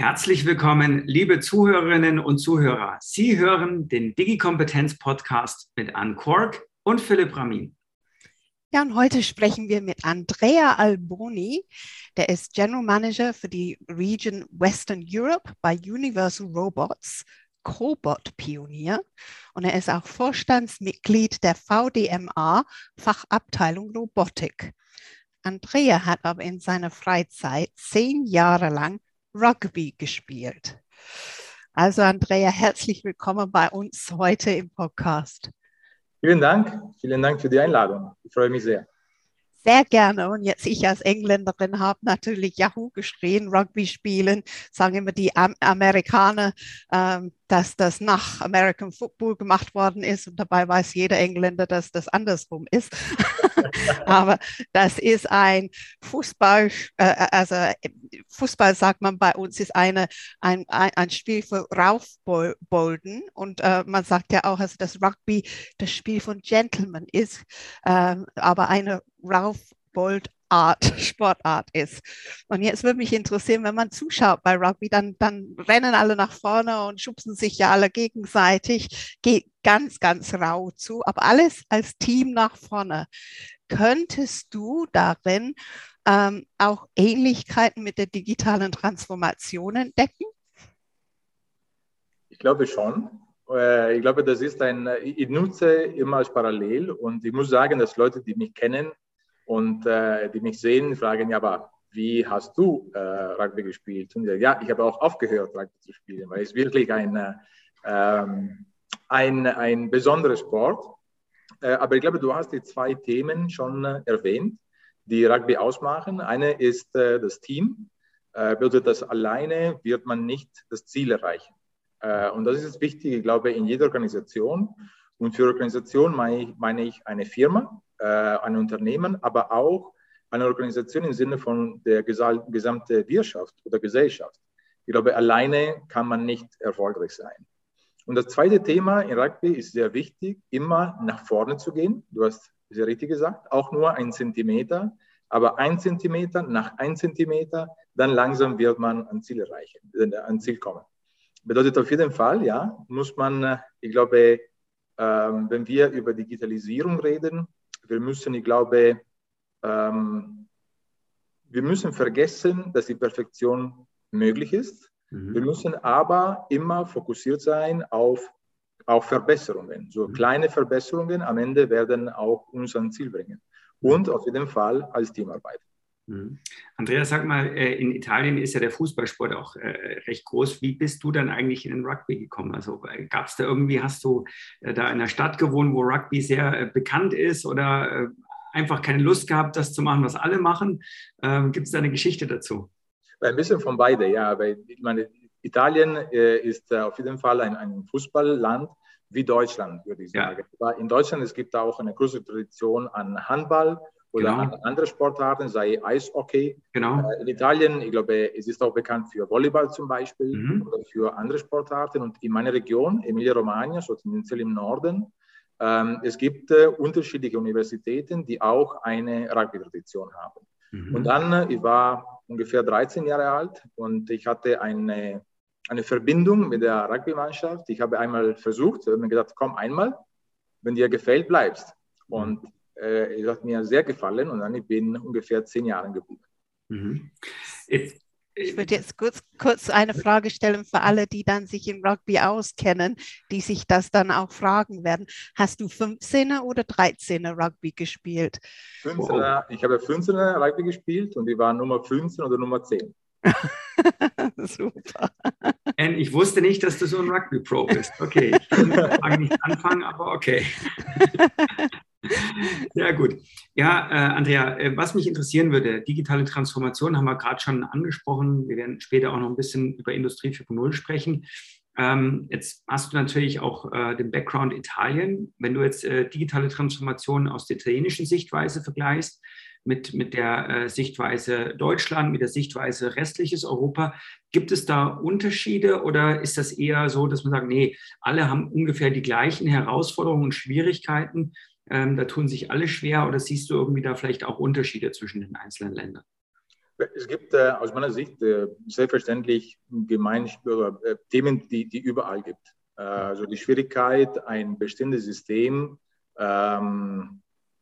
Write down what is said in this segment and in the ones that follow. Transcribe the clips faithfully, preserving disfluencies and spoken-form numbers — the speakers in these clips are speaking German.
Herzlich willkommen, liebe Zuhörerinnen und Zuhörer. Sie hören den Digi-Kompetenz-Podcast mit Anne Kork und Philipp Ramin. Ja, und heute sprechen wir mit Andrea Alboni. Der ist General Manager für die Region Western Europe bei Universal Robots, Cobot-Pionier. Und er ist auch Vorstandsmitglied der V D M A, Fachabteilung Robotik. Andrea hat aber in seiner Freizeit zehn Jahre lang Rugby gespielt. Also Andrea, herzlich willkommen bei uns heute im Podcast. Vielen Dank, vielen Dank für die Einladung. Ich freue mich sehr. Sehr gerne. Und jetzt ich als Engländerin habe natürlich Yahoo geschrien, Rugby spielen, sagen immer die Am- Amerikaner, ähm, dass das nach American Football gemacht worden ist. Und dabei weiß jeder Engländer, dass das andersrum ist. Aber das ist ein Fußball, äh, also Fußball sagt man bei uns, ist eine, ein, ein, ein Spiel für Raufbolden. Und äh, man sagt ja auch, also dass Rugby das Spiel von Gentlemen ist, äh, aber eine Raufbold Art, Sportart ist. Und jetzt würde mich interessieren, wenn man zuschaut bei Rugby, dann, dann rennen alle nach vorne und schubsen sich ja alle gegenseitig, geht ganz, ganz rau zu, aber alles als Team nach vorne. Könntest du darin ähm, auch Ähnlichkeiten mit der digitalen Transformation entdecken? Ich glaube schon. Ich glaube, das ist ein, ich nutze immer als parallel und ich muss sagen, dass Leute, die mich kennen, und äh, die mich sehen, fragen, ja, aber wie hast du äh, Rugby gespielt? Und ja, ich habe auch aufgehört, Rugby zu spielen, weil es wirklich ein, ähm, ein, ein besonderer Sport. Äh, aber ich glaube, du hast die zwei Themen schon äh, erwähnt, die Rugby ausmachen. Eine ist äh, das Team. Äh, bedeutet, dass alleine wird man nicht das Ziel erreichen. Äh, und das ist wichtig, ich glaube, in jeder Organisation. Und für Organisation meine ich, meine ich eine Firma, ein Unternehmen, aber auch eine Organisation im Sinne von der gesamten Wirtschaft oder Gesellschaft. Ich glaube, alleine kann man nicht erfolgreich sein. Und das zweite Thema in Rugby ist sehr wichtig, immer nach vorne zu gehen. Du hast sehr richtig gesagt, auch nur ein Zentimeter, aber ein Zentimeter nach ein Zentimeter, dann langsam wird man ein Ziel erreichen, ein Ziel kommen. Bedeutet auf jeden Fall, ja, muss man, ich glaube, ähm, wenn wir über Digitalisierung reden, wir müssen, ich glaube, ähm, wir müssen vergessen, dass die Perfektion möglich ist. Mhm. Wir müssen aber immer fokussiert sein auf, auf Verbesserungen. So mhm. kleine Verbesserungen am Ende werden auch uns ans Ziel bringen. Und auf jeden Fall als Teamarbeit. Mhm. Andreas, sag mal, in Italien ist ja der Fußballsport auch recht groß. Wie bist du dann eigentlich in den Rugby gekommen? Also gab es da irgendwie, hast du da in einer Stadt gewohnt, wo Rugby sehr bekannt ist oder einfach keine Lust gehabt, das zu machen, was alle machen? Gibt es da eine Geschichte dazu? Ein bisschen von beide, ja. Weil ich meine, Italien ist auf jeden Fall ein, ein Fußballland wie Deutschland, würde ich sagen. Ja. In Deutschland es gibt auch eine große Tradition an Handball oder genau. an andere Sportarten, sei Eishockey. Genau. In Italien, ich glaube, es ist auch bekannt für Volleyball zum Beispiel mhm. oder für andere Sportarten. Und in meiner Region, Emilia-Romagna, so tendenziell im Norden, ähm, es gibt äh, unterschiedliche Universitäten, die auch eine Rugby-Tradition haben. Mhm. Und dann, ich war ungefähr dreizehn Jahre alt und ich hatte eine, eine Verbindung mit der Rugby-Mannschaft. Ich habe einmal versucht, ich habe mir gedacht, komm einmal, wenn dir gefällt, bleibst. Und mhm. äh, es hat mir sehr gefallen und dann ich bin ungefähr zehn Jahre geblieben. Mhm. Jetzt, ich würde jetzt kurz, kurz eine Frage stellen für alle, die dann sich im Rugby auskennen, die sich das dann auch fragen werden. Hast du fünfzehner oder dreizehner Rugby gespielt? fünfzehner, ich habe fünfzehner Rugby gespielt und ich war Nummer fünfzehn oder Nummer zehn. Super. Und ich wusste nicht, dass du so ein Rugby-Pro bist. Okay, ich kann mit nicht anfangen, aber okay. Sehr gut. Ja, äh, Andrea, äh, was mich interessieren würde, digitale Transformation haben wir gerade schon angesprochen. Wir werden später auch noch ein bisschen über Industrie vier Punkt null sprechen. Ähm, jetzt hast du natürlich auch äh, den Background Italien. Wenn du jetzt äh, digitale Transformation aus der italienischen Sichtweise vergleichst, mit, mit der äh, Sichtweise Deutschland, mit der Sichtweise restliches Europa, gibt es da Unterschiede oder ist das eher so, dass man sagt, nee, alle haben ungefähr die gleichen Herausforderungen und Schwierigkeiten? Ähm, da tun sich alle schwer oder siehst du irgendwie da vielleicht auch Unterschiede zwischen den einzelnen Ländern? Es gibt äh, aus meiner Sicht äh, selbstverständlich gemein, äh, Themen, die, die überall gibt. Äh, also die Schwierigkeit, ein bestehendes System ähm,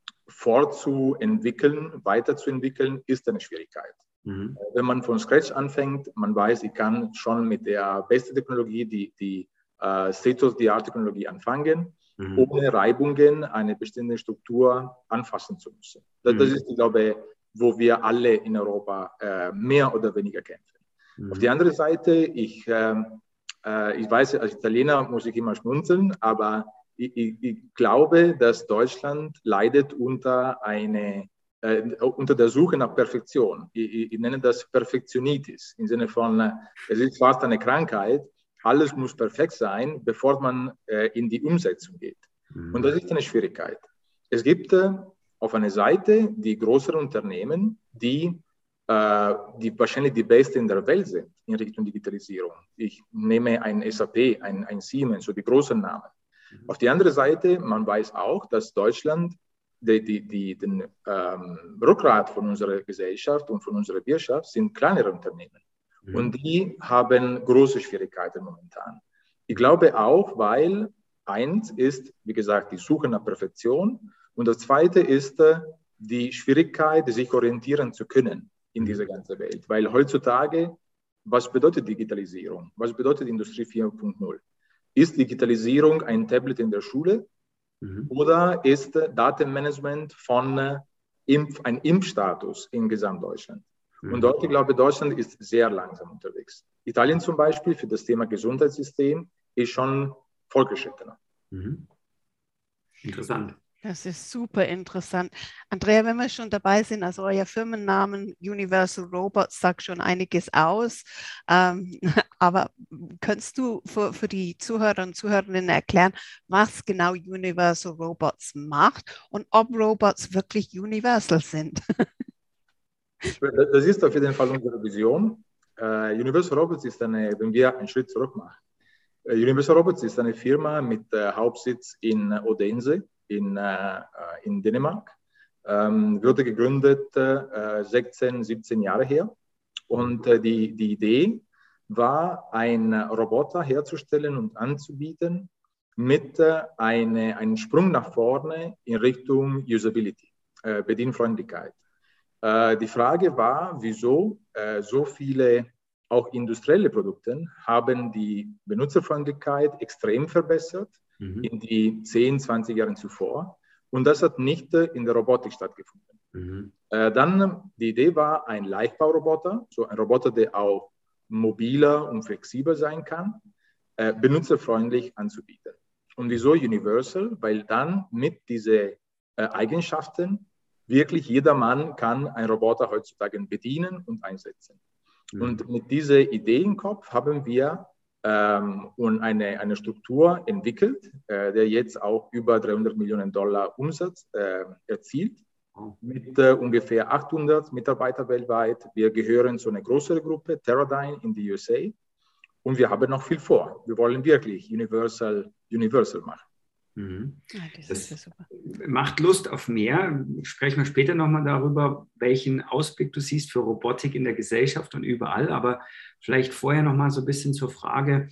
fortzuentwickeln, weiterzuentwickeln, ist eine Schwierigkeit. Mhm. Wenn man von Scratch anfängt, man weiß, ich kann schon mit der besten Technologie, die, die uh, State-of-the-Art-Technologie anfangen, mhm. ohne Reibungen eine bestimmte Struktur anfassen zu müssen. Das, mhm. das ist, ich glaube, wo wir alle in Europa äh, mehr oder weniger kämpfen. Mhm. Auf die andere Seite, ich, äh, äh, ich weiß, als Italiener muss ich immer schmunzeln, aber ich, ich, ich glaube, dass Deutschland leidet unter, eine, äh, unter der Suche nach Perfektion. Ich, ich, ich nenne das Perfektionitis, im Sinne von, äh, es ist fast eine Krankheit, alles muss perfekt sein, bevor man äh, in die Umsetzung geht. Mhm. Und das ist eine Schwierigkeit. Es gibt äh, auf einer Seite die größeren Unternehmen, die, äh, die wahrscheinlich die besten in der Welt sind in Richtung Digitalisierung. Ich nehme ein S A P, ein, ein Siemens, so die großen Namen. Mhm. Auf die andere Seite, man weiß auch, dass Deutschland die, die, die, den ähm, Rückgrat von unserer Gesellschaft und von unserer Wirtschaft sind kleinere Unternehmen. Mhm. Und die haben große Schwierigkeiten momentan. Ich glaube auch, weil eins ist, wie gesagt, die Suche nach Perfektion. Und das Zweite ist äh, die Schwierigkeit, sich orientieren zu können in dieser ganzen Welt. Weil heutzutage, was bedeutet Digitalisierung? Was bedeutet Industrie vier Punkt null? Ist Digitalisierung ein Tablet in der Schule? Mhm. Oder ist äh, Datenmanagement von äh, Impf, ein Impfstatus in Gesamtdeutschland? Mhm. Und dort, ich glaube, Deutschland ist sehr langsam unterwegs. Italien zum Beispiel für das Thema Gesundheitssystem ist schon fortgeschrittener. Mhm. Interessant. Das ist super interessant. Andrea, wenn wir schon dabei sind, also euer Firmennamen Universal Robots sagt schon einiges aus. Ähm, aber könntest du für, für die Zuhörer und Zuhörerinnen erklären, was genau Universal Robots macht und ob Robots wirklich universal sind? Das ist auf jeden Fall unsere Vision. Uh, Universal Robots ist eine, wenn wir einen Schritt zurück machen. Uh, Universal Robots ist eine Firma mit uh, Hauptsitz in Odense. In, äh, in Dänemark, ähm, wurde gegründet äh, sechzehn, siebzehn Jahre her. Und äh, die, die Idee war, einen Roboter herzustellen und anzubieten mit äh, eine, einem Sprung nach vorne in Richtung Usability, äh, Bedienfreundlichkeit. Äh, die Frage war, wieso äh, so viele auch industrielle Produkte haben die Benutzerfreundlichkeit extrem verbessert in die zehn, zwanzig Jahren zuvor. Und das hat nicht in der Robotik stattgefunden. Mhm. Äh, dann, die Idee war, ein Leichtbauroboter, so ein Roboter, der auch mobiler und flexibel sein kann, äh, benutzerfreundlich anzubieten. Und wieso Universal? Weil dann mit diesen äh, Eigenschaften wirklich jeder Mann kann einen Roboter heutzutage bedienen und einsetzen. Mhm. Und mit dieser Idee im Kopf haben wir Ähm, und eine, eine Struktur entwickelt, äh, der jetzt auch über dreihundert Millionen Dollar Umsatz äh, erzielt, mit äh, ungefähr achthundert Mitarbeitern weltweit. Wir gehören zu einer größeren Gruppe, Teradyne in die U S A, und wir haben noch viel vor. Wir wollen wirklich Universal, Universal machen. Mhm. Das, das macht Lust auf mehr. Sprechen wir später nochmal darüber, welchen Ausblick du siehst für Robotik in der Gesellschaft und überall. Aber vielleicht vorher nochmal so ein bisschen zur Frage.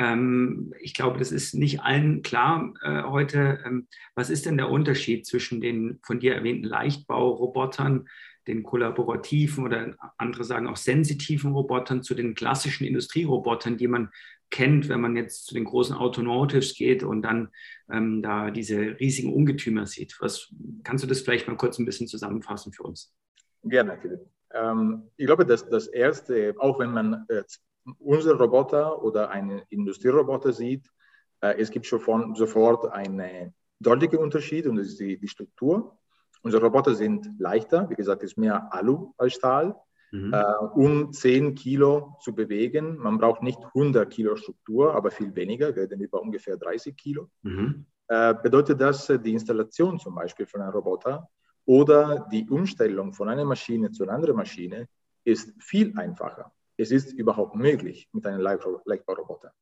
Ähm, ich glaube, das ist nicht allen klar äh, heute. Ähm, was ist denn der Unterschied zwischen den von dir erwähnten Leichtbaurobotern, den kollaborativen oder andere sagen auch sensitiven Robotern, zu den klassischen Industrierobotern, die man kennt, wenn man jetzt zu den großen Automotives geht und dann ähm, da diese riesigen Ungetümer sieht? Was, kannst du das vielleicht mal kurz ein bisschen zusammenfassen für uns? Gerne, Philipp. Ähm, ich glaube, dass das Erste, auch wenn man äh, unsere Roboter oder einen Industrieroboter sieht, äh, es gibt schon von, sofort einen deutlichen Unterschied, und das ist die, die Struktur. Unsere Roboter sind leichter, wie gesagt, ist mehr Alu als Stahl. Mhm. Äh, um zehn Kilo zu bewegen. Man braucht nicht hundert Kilo Struktur, aber viel weniger, wir reden über ungefähr dreißig Kilo. Mhm. Äh, bedeutet das, die Installation zum Beispiel von einem Roboter oder die Umstellung von einer Maschine zu einer anderen Maschine ist viel einfacher. Es ist überhaupt möglich mit einem Leichtbauroboter.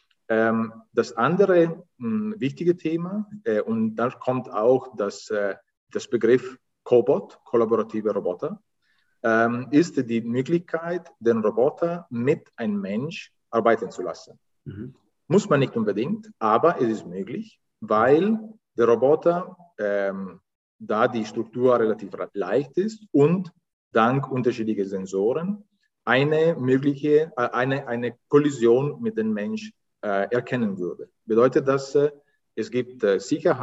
Ähm, das andere mh, wichtige Thema, äh, und da kommt auch das, äh, das Begriff Cobot, kollaborative Roboter. ähm, ist die Möglichkeit, den Roboter mit einem Mensch arbeiten zu lassen. Mhm. Muss man nicht unbedingt, aber es ist möglich, weil der Roboter, ähm, da die Struktur relativ leicht ist und dank unterschiedlicher Sensoren eine mögliche, äh, eine, eine Kollision mit dem Mensch äh, erkennen würde. Bedeutet das, äh, es gibt äh,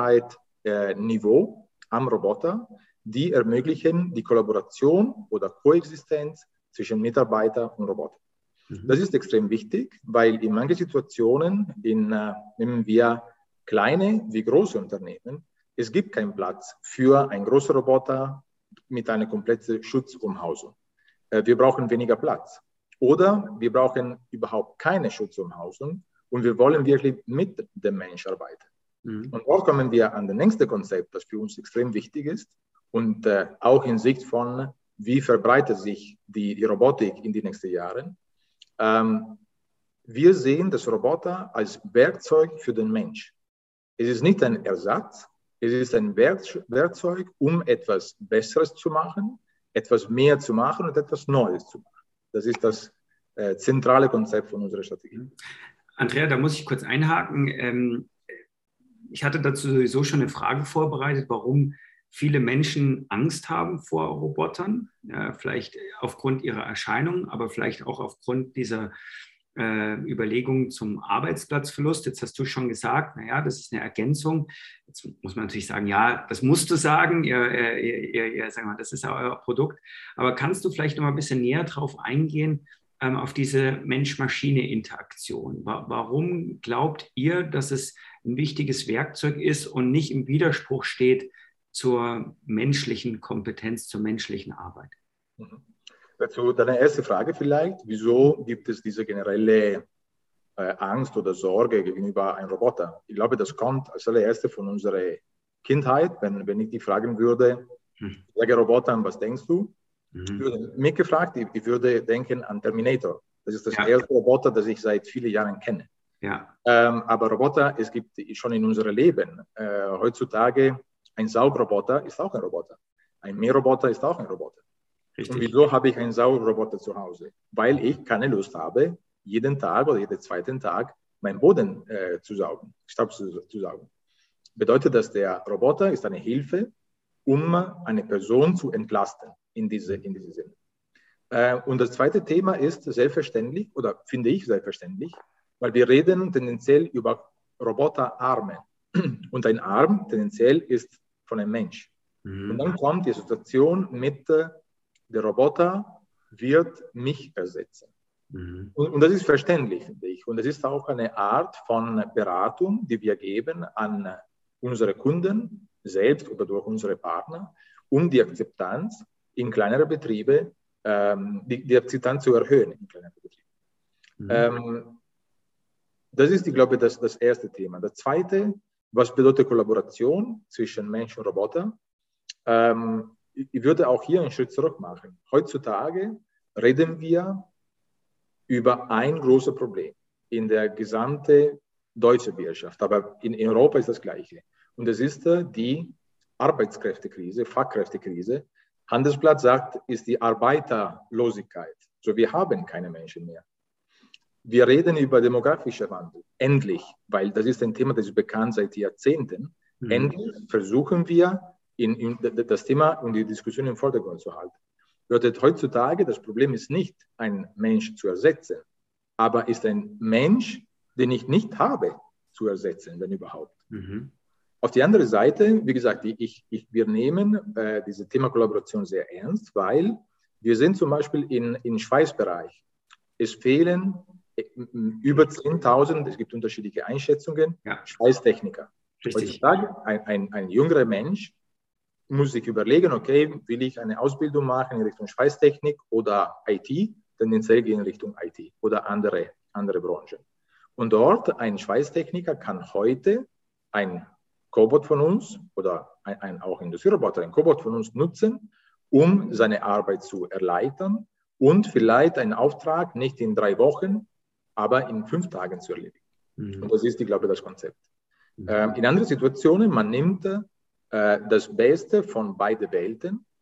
Sicherheitsniveau äh, am Roboter, die ermöglichen die Kollaboration oder Koexistenz zwischen Mitarbeiter und Roboter. Mhm. Das ist extrem wichtig, weil in manchen Situationen, in, äh, nehmen wir kleine wie große Unternehmen, es gibt keinen Platz für einen großen Roboter mit einer kompletten Schutzumhausung. Äh, wir brauchen weniger Platz. Oder wir brauchen überhaupt keine Schutzumhausung und wir wollen wirklich mit dem Menschen arbeiten. Mhm. Und dort kommen wir an das nächste Konzept, das für uns extrem wichtig ist und äh, auch in Sicht von, wie verbreitet sich die, die Robotik in den nächsten Jahren. Ähm, wir sehen das Roboter als Werkzeug für den Mensch. Es ist nicht ein Ersatz, es ist ein Werkzeug, um etwas Besseres zu machen, etwas mehr zu machen und etwas Neues zu machen. Das ist das äh, zentrale Konzept von unserer Strategie. Andrea, da muss ich kurz einhaken. Ähm, ich hatte dazu sowieso schon eine Frage vorbereitet, warum viele Menschen Angst haben vor Robotern. Ja, vielleicht aufgrund ihrer Erscheinung, aber vielleicht auch aufgrund dieser äh, Überlegungen zum Arbeitsplatzverlust. Jetzt hast du schon gesagt, naja, das ist eine Ergänzung. Jetzt muss man natürlich sagen, ja, das musst du sagen, ihr, ihr, ihr, ihr, sag mal, das ist ja euer Produkt. Aber kannst du vielleicht noch mal ein bisschen näher drauf eingehen, ähm, auf diese Mensch-Maschine-Interaktion? Wa- warum glaubt ihr, dass es ein wichtiges Werkzeug ist und nicht im Widerspruch steht zur menschlichen Kompetenz, zur menschlichen Arbeit? Mhm. Dazu deine erste Frage vielleicht, wieso gibt es diese generelle äh, Angst oder Sorge gegenüber einem Roboter? Ich glaube, das kommt als allererste von unserer Kindheit. Wenn, wenn ich die fragen würde, hm. ich sage Roboter, was denkst du? Mhm. Ich würde mich gefragt, ich, ich würde denken an Terminator. Das ist das ja. erste Roboter, das ich seit vielen Jahren kenne. Ja. Ähm, aber Roboter, es gibt schon in unserem Leben. Äh, heutzutage, ein Saugroboter ist auch ein Roboter. Ein Mähroboter ist auch ein Roboter. Richtig. Und wieso habe ich einen Saugroboter zu Hause? Weil ich keine Lust habe, jeden Tag oder jeden zweiten Tag meinen Boden äh, zu saugen, Staub zu, zu saugen. Bedeutet, dass der Roboter ist eine Hilfe, um eine Person zu entlasten in diese, in diese Sinne. Äh, und das zweite Thema ist selbstverständlich, oder finde ich selbstverständlich, weil wir reden tendenziell über Roboterarme. Und ein Arm tendenziell ist von einem Mensch. Mhm. Und dann kommt die Situation mit äh, der Roboter wird mich ersetzen. Mhm. Und, und das ist verständlich, finde ich. Und es ist auch eine Art von Beratung, die wir geben an unsere Kunden selbst oder durch unsere Partner, um die Akzeptanz in kleineren Betrieben, ähm, die, die Akzeptanz zu erhöhen in kleineren Betrieben. Mhm. Ähm, das ist, ich glaube, das, das erste Thema. Das zweite, was bedeutet Kollaboration zwischen Mensch und Roboter? Ähm, Ich würde auch hier einen Schritt zurück machen. Heutzutage reden wir über ein großes Problem in der gesamten deutschen Wirtschaft, aber in Europa ist das Gleiche. Und das ist die Arbeitskräftekrise, Fachkräftekrise. Handelsblatt sagt, ist die Arbeiterlosigkeit. So, wir haben keine Menschen mehr. Wir reden über demografischen Wandel. Endlich, weil das ist ein Thema, das ist bekannt seit Jahrzehnten. Mhm. Endlich versuchen wir, In, in das Thema und die Diskussion im Vordergrund zu halten. Bedeutet, heutzutage, das Problem ist nicht, einen Mensch zu ersetzen, aber ist ein Mensch, den ich nicht habe, zu ersetzen, wenn überhaupt. Mhm. Auf die andere Seite, wie gesagt, ich, ich, wir nehmen äh, dieses Thema Kollaboration sehr ernst, weil wir sind zum Beispiel in, im Schweißbereich. Es fehlen äh, über zehntausend, es gibt unterschiedliche Einschätzungen, ja. Schweißtechniker. Richtig. Heutzutage ein, ein, ein jüngerer Mensch muss sich überlegen, okay, will ich eine Ausbildung machen in Richtung Schweißtechnik oder I T, tendenziell gehen in Richtung I T oder andere, andere Branchen. Und dort, ein Schweißtechniker kann heute ein Cobot von uns oder ein, ein auch Industrieroboter, ein Cobot von uns nutzen, um seine Arbeit zu erleichtern und vielleicht einen Auftrag nicht in drei Wochen, aber in fünf Tagen zu erledigen. Mhm. Und das ist, ich glaube, das Konzept. Mhm. Ähm, in anderen Situationen, man nimmt das Beste von beiden Welten,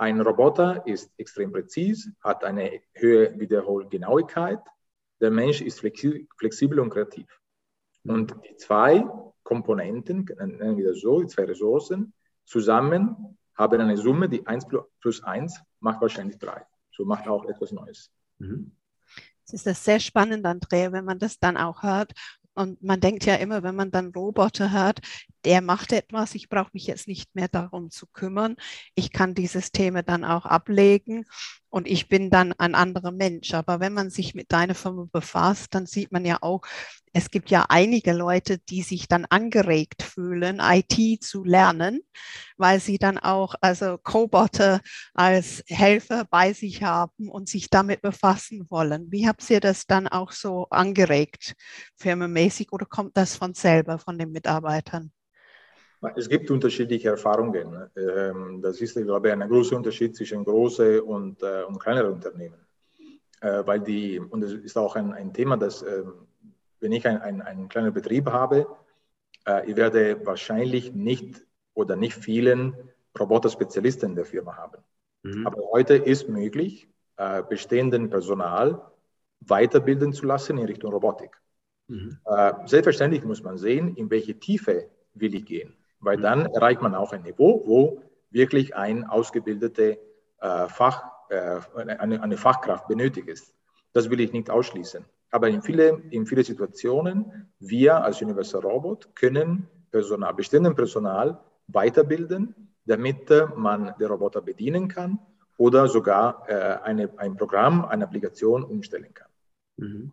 ein Roboter ist extrem präzise, hat eine höhere Wiederholgenauigkeit. Der Mensch ist flexibel und kreativ. Und die zwei Komponenten, nennen wir das so, die zwei Ressourcen, zusammen haben eine Summe, die eins plus eins macht wahrscheinlich drei. So macht auch etwas Neues. Mhm. Es ist das sehr spannend, Andrea, wenn man das dann auch hört. Und man denkt ja immer, wenn man dann Roboter hört, der macht etwas, ich brauche mich jetzt nicht mehr darum zu kümmern. Ich kann dieses Thema dann auch ablegen und ich bin dann ein anderer Mensch. Aber wenn man sich mit deiner Firma befasst, dann sieht man ja auch, es gibt ja einige Leute, die sich dann angeregt fühlen, I T zu lernen, weil sie dann auch also Coboter als Helfer bei sich haben und sich damit befassen wollen. Wie habt ihr das dann auch so angeregt, firmenmäßig, oder kommt das von selber, von den Mitarbeitern? Es gibt unterschiedliche Erfahrungen. Das ist, ich glaube, ein großer Unterschied zwischen großen und, und kleineren Unternehmen. Weil die, und das ist auch ein, ein Thema, das, wenn ich ein, ein, einen kleinen Betrieb habe, ich werde wahrscheinlich nicht oder nicht vielen Roboter-Spezialisten in der Firma haben. Mhm. Aber heute ist möglich, bestehenden Personal weiterbilden zu lassen in Richtung Robotik. Mhm. Selbstverständlich muss man sehen, in welche Tiefe will ich gehen. Weil dann erreicht man auch ein Niveau, wo wirklich ein ausgebildete äh, Fach, äh, eine, eine Fachkraft benötigt ist. Das will ich nicht ausschließen. Aber in viele, in viele Situationen, wir als Universal Robot können Personal, bestehendes Personal weiterbilden, damit äh, man den Roboter bedienen kann oder sogar äh, eine, ein Programm, eine Applikation umstellen kann. Mhm.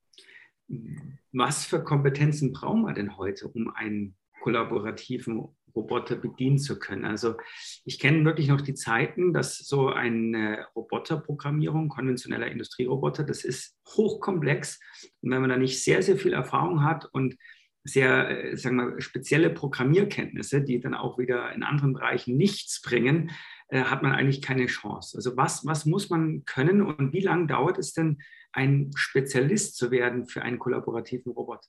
Was für Kompetenzen brauchen wir denn heute, um einen kollaborativen Roboter bedienen zu können? Also ich kenne wirklich noch die Zeiten, dass so eine Roboterprogrammierung, konventioneller Industrieroboter, das ist hochkomplex. Und wenn man da nicht sehr, sehr viel Erfahrung hat und sehr, sagen wir, spezielle Programmierkenntnisse, die dann auch wieder in anderen Bereichen nichts bringen, äh, hat man eigentlich keine Chance. Also was, was muss man können und wie lange dauert es denn, ein Spezialist zu werden für einen kollaborativen Roboter?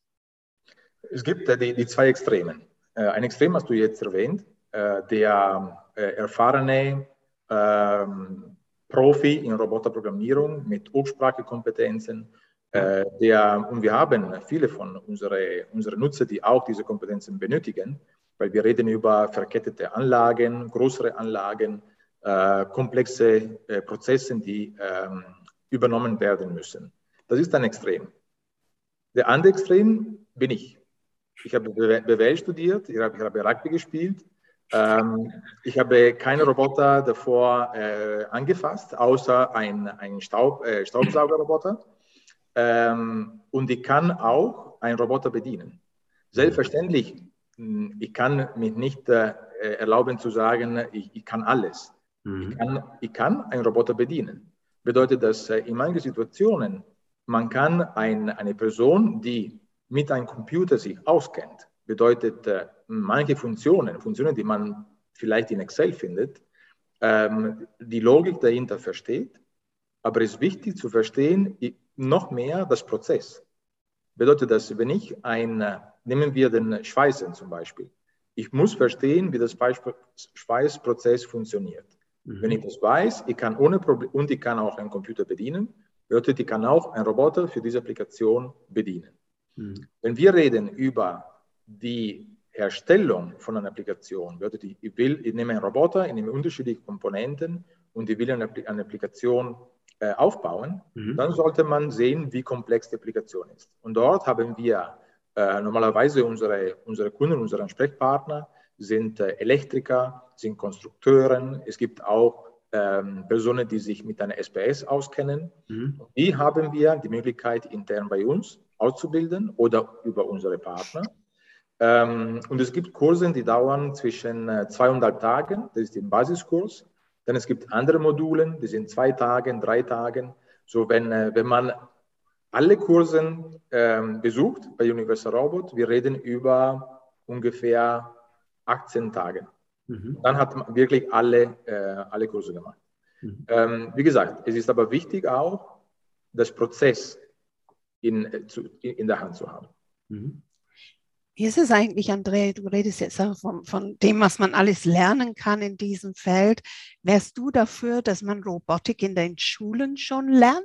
Es gibt äh, die, die zwei Extremen. Äh, ein Extrem hast du jetzt erwähnt, äh, der äh, erfahrene ähm, Profi in Roboterprogrammierung mit Hochsprachekompetenzen, äh, der, und wir haben viele von unseren unsere Nutzer, die auch diese Kompetenzen benötigen, weil wir reden über verkettete Anlagen, größere Anlagen, äh, komplexe äh, Prozesse, die ähm, übernommen werden müssen. Das ist ein Extrem. Der andere Extrem bin ich. Ich habe B W L studiert, ich habe, ich habe Rugby gespielt. Ähm, ich habe keine Roboter davor äh, angefasst, außer ein, ein Staub, äh, Staubsaugerroboter. Ähm, und ich kann auch einen Roboter bedienen. Selbstverständlich, ich kann mich nicht äh, erlauben zu sagen, ich, ich kann alles. Mhm. Ich, kann, ich kann einen Roboter bedienen. Bedeutet, dass äh, in manchen Situationen man kann ein, eine Person, die mit einem Computer sich auskennt, bedeutet äh, manche Funktionen, Funktionen, die man vielleicht in Excel findet, ähm, die Logik dahinter versteht, aber es ist wichtig zu verstehen, noch mehr das Prozess. Bedeutet das, wenn ich ein, nehmen wir den Schweißen zum Beispiel, ich muss verstehen, wie das Schweißprozess funktioniert. Mhm. Wenn ich das weiß, ich kann ohne Problem, und ich kann auch einen Computer bedienen, bedeutet, ich kann auch einen Roboter für diese Applikation bedienen. Mhm. Wenn wir reden über die Herstellung von einer Applikation, bedeutet, ich will, ich nehme einen Roboter, ich nehme unterschiedliche Komponenten und ich will eine, eine Applikation äh, aufbauen, mhm. dann sollte man sehen, wie komplex die Applikation ist. Und dort haben wir äh, normalerweise unsere, unsere Kunden, unsere Ansprechpartner sind äh, Elektriker, sind Konstrukteuren, es gibt auch ähm, Personen, die sich mit einer S P S auskennen. Mhm. Die haben wir die Möglichkeit, intern bei uns auszubilden oder über unsere Partner. Ähm, und es gibt Kurse, die dauern zwischen äh, zweieinhalb Tagen, das ist der Basiskurs. Dann es gibt andere Module, die sind zwei Tagen, drei Tagen. So, wenn, äh, wenn man alle Kurse ähm, besucht bei Universal Robot, wir reden über ungefähr achtzehn Tage. Mhm. Dann hat man wirklich alle, äh, alle Kurse gemacht. Mhm. Ähm, wie gesagt, es ist aber wichtig auch, das Prozess in, zu, in der Hand zu haben. Mhm. Wie ist es eigentlich, Andrea? Du redest jetzt auch von, von dem, was man alles lernen kann in diesem Feld. Wärst du dafür, dass man Robotik in den Schulen schon lernt?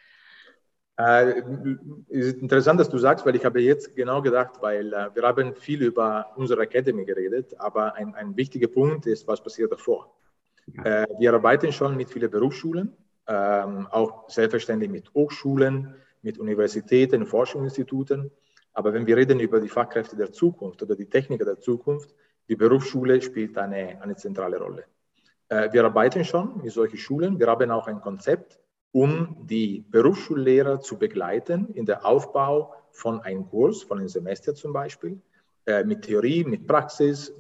Äh, es ist interessant, dass du sagst, weil ich habe jetzt genau gedacht, weil äh, wir haben viel über unsere Academy geredet, aber ein, ein wichtiger Punkt ist, was passiert davor. Ja. Äh, wir arbeiten schon mit vielen Berufsschulen, ähm, auch selbstverständlich mit Hochschulen, mit Universitäten, Forschungsinstituten. Aber wenn wir reden über die Fachkräfte der Zukunft oder die Techniker der Zukunft, die Berufsschule spielt eine, eine zentrale Rolle. Äh, wir arbeiten schon mit solchen Schulen. Wir haben auch ein Konzept, um die Berufsschullehrer zu begleiten in der Aufbau von einem Kurs, von einem Semester zum Beispiel, äh, mit Theorie, mit Praxis.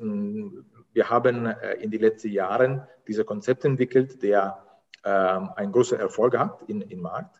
Wir haben äh, in den letzten Jahren dieses Konzept entwickelt, der äh, einen großen Erfolg hat im Markt.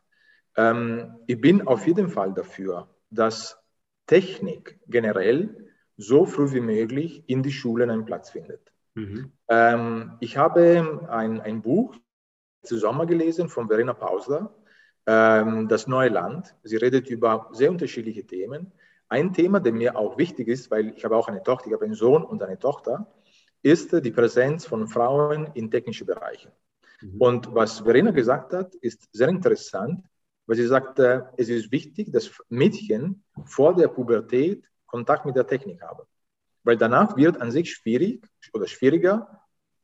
Ähm, ich bin auf jeden Fall dafür, dass Technik generell so früh wie möglich in die Schulen einen Platz findet. Mhm. Ähm, ich habe ein, ein Buch letzten Sommer gelesen von Verena Pausler, ähm, Das neue Land. Sie redet über sehr unterschiedliche Themen. Ein Thema, der mir auch wichtig ist, weil ich habe auch eine Tochter, ich habe einen Sohn und eine Tochter, ist die Präsenz von Frauen in technischen Bereichen. Mhm. Und was Verena gesagt hat, ist sehr interessant, weil sie sagt, äh, es ist wichtig, dass Mädchen vor der Pubertät Kontakt mit der Technik haben. Weil danach wird an sich schwierig oder schwieriger,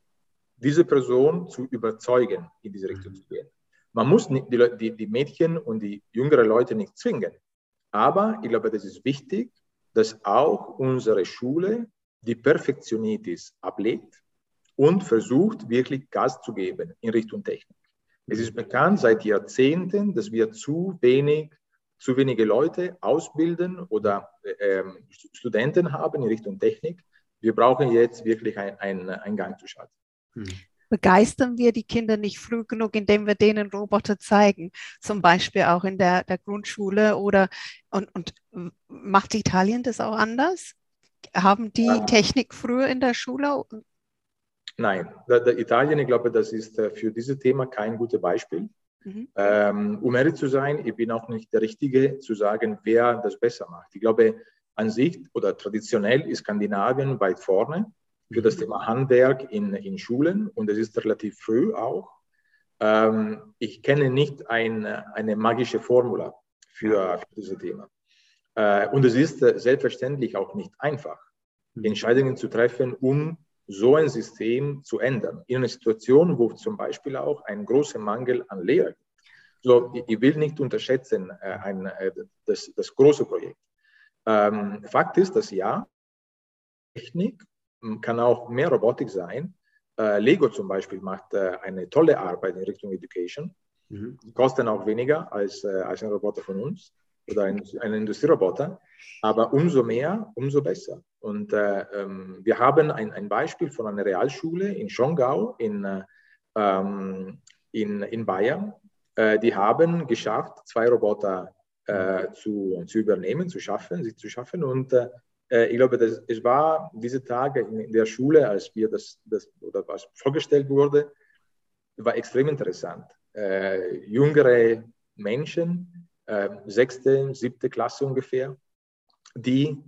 diese Person zu überzeugen, in diese Richtung zu gehen. Man muss nicht die, die, die Mädchen und die jüngeren Leute nicht zwingen. Aber ich glaube, das ist wichtig, dass auch unsere Schule die Perfektionitis ablegt und versucht, wirklich Gas zu geben in Richtung Technik. Es ist bekannt seit Jahrzehnten, dass wir zu wenig, zu wenige Leute ausbilden oder äh, Studenten haben in Richtung Technik. Wir brauchen jetzt wirklich einen Gang zu schalten. Begeistern wir die Kinder nicht früh genug, indem wir denen Roboter zeigen, zum Beispiel auch in der, der Grundschule oder und, und macht Italien das auch anders? Haben die ja. Technik früher in der Schule? Nein, der, der Italien, ich glaube, das ist für dieses Thema kein gutes Beispiel. Mhm. Ähm, um ehrlich zu sein, ich bin auch nicht der Richtige zu sagen, wer das besser macht. Ich glaube, an sich oder traditionell ist Skandinavien weit vorne für das Thema Handwerk in, in Schulen und es ist relativ früh auch. Ähm, ich kenne nicht ein, eine magische Formel für, für dieses Thema. Äh, und es ist äh, selbstverständlich auch nicht einfach, Entscheidungen zu treffen, um so ein System zu ändern. In einer Situation, wo zum Beispiel auch ein großer Mangel an Lehrern gibt. So, ich, ich will nicht unterschätzen äh, ein, äh, das, das große Projekt. Ähm, Fakt ist, dass ja, Technik kann auch mehr Robotik sein. Äh, Lego zum Beispiel macht äh, eine tolle Arbeit in Richtung Education. Mhm. Die kosten auch weniger als, äh, als ein Roboter von uns oder ein, ein Industrieroboter. Aber umso mehr, umso besser. Und äh, ähm, wir haben ein, ein Beispiel von einer Realschule in Schongau in, äh, ähm, in, in Bayern. Äh, die haben geschafft, zwei Roboter äh, zu, zu übernehmen, zu schaffen, sie zu schaffen. Und äh, ich glaube, das, es war diese Tage in der Schule, als wir das, das oder was vorgestellt wurde, war extrem interessant. Äh, jüngere Menschen, äh, sechste, siebte Klasse ungefähr, die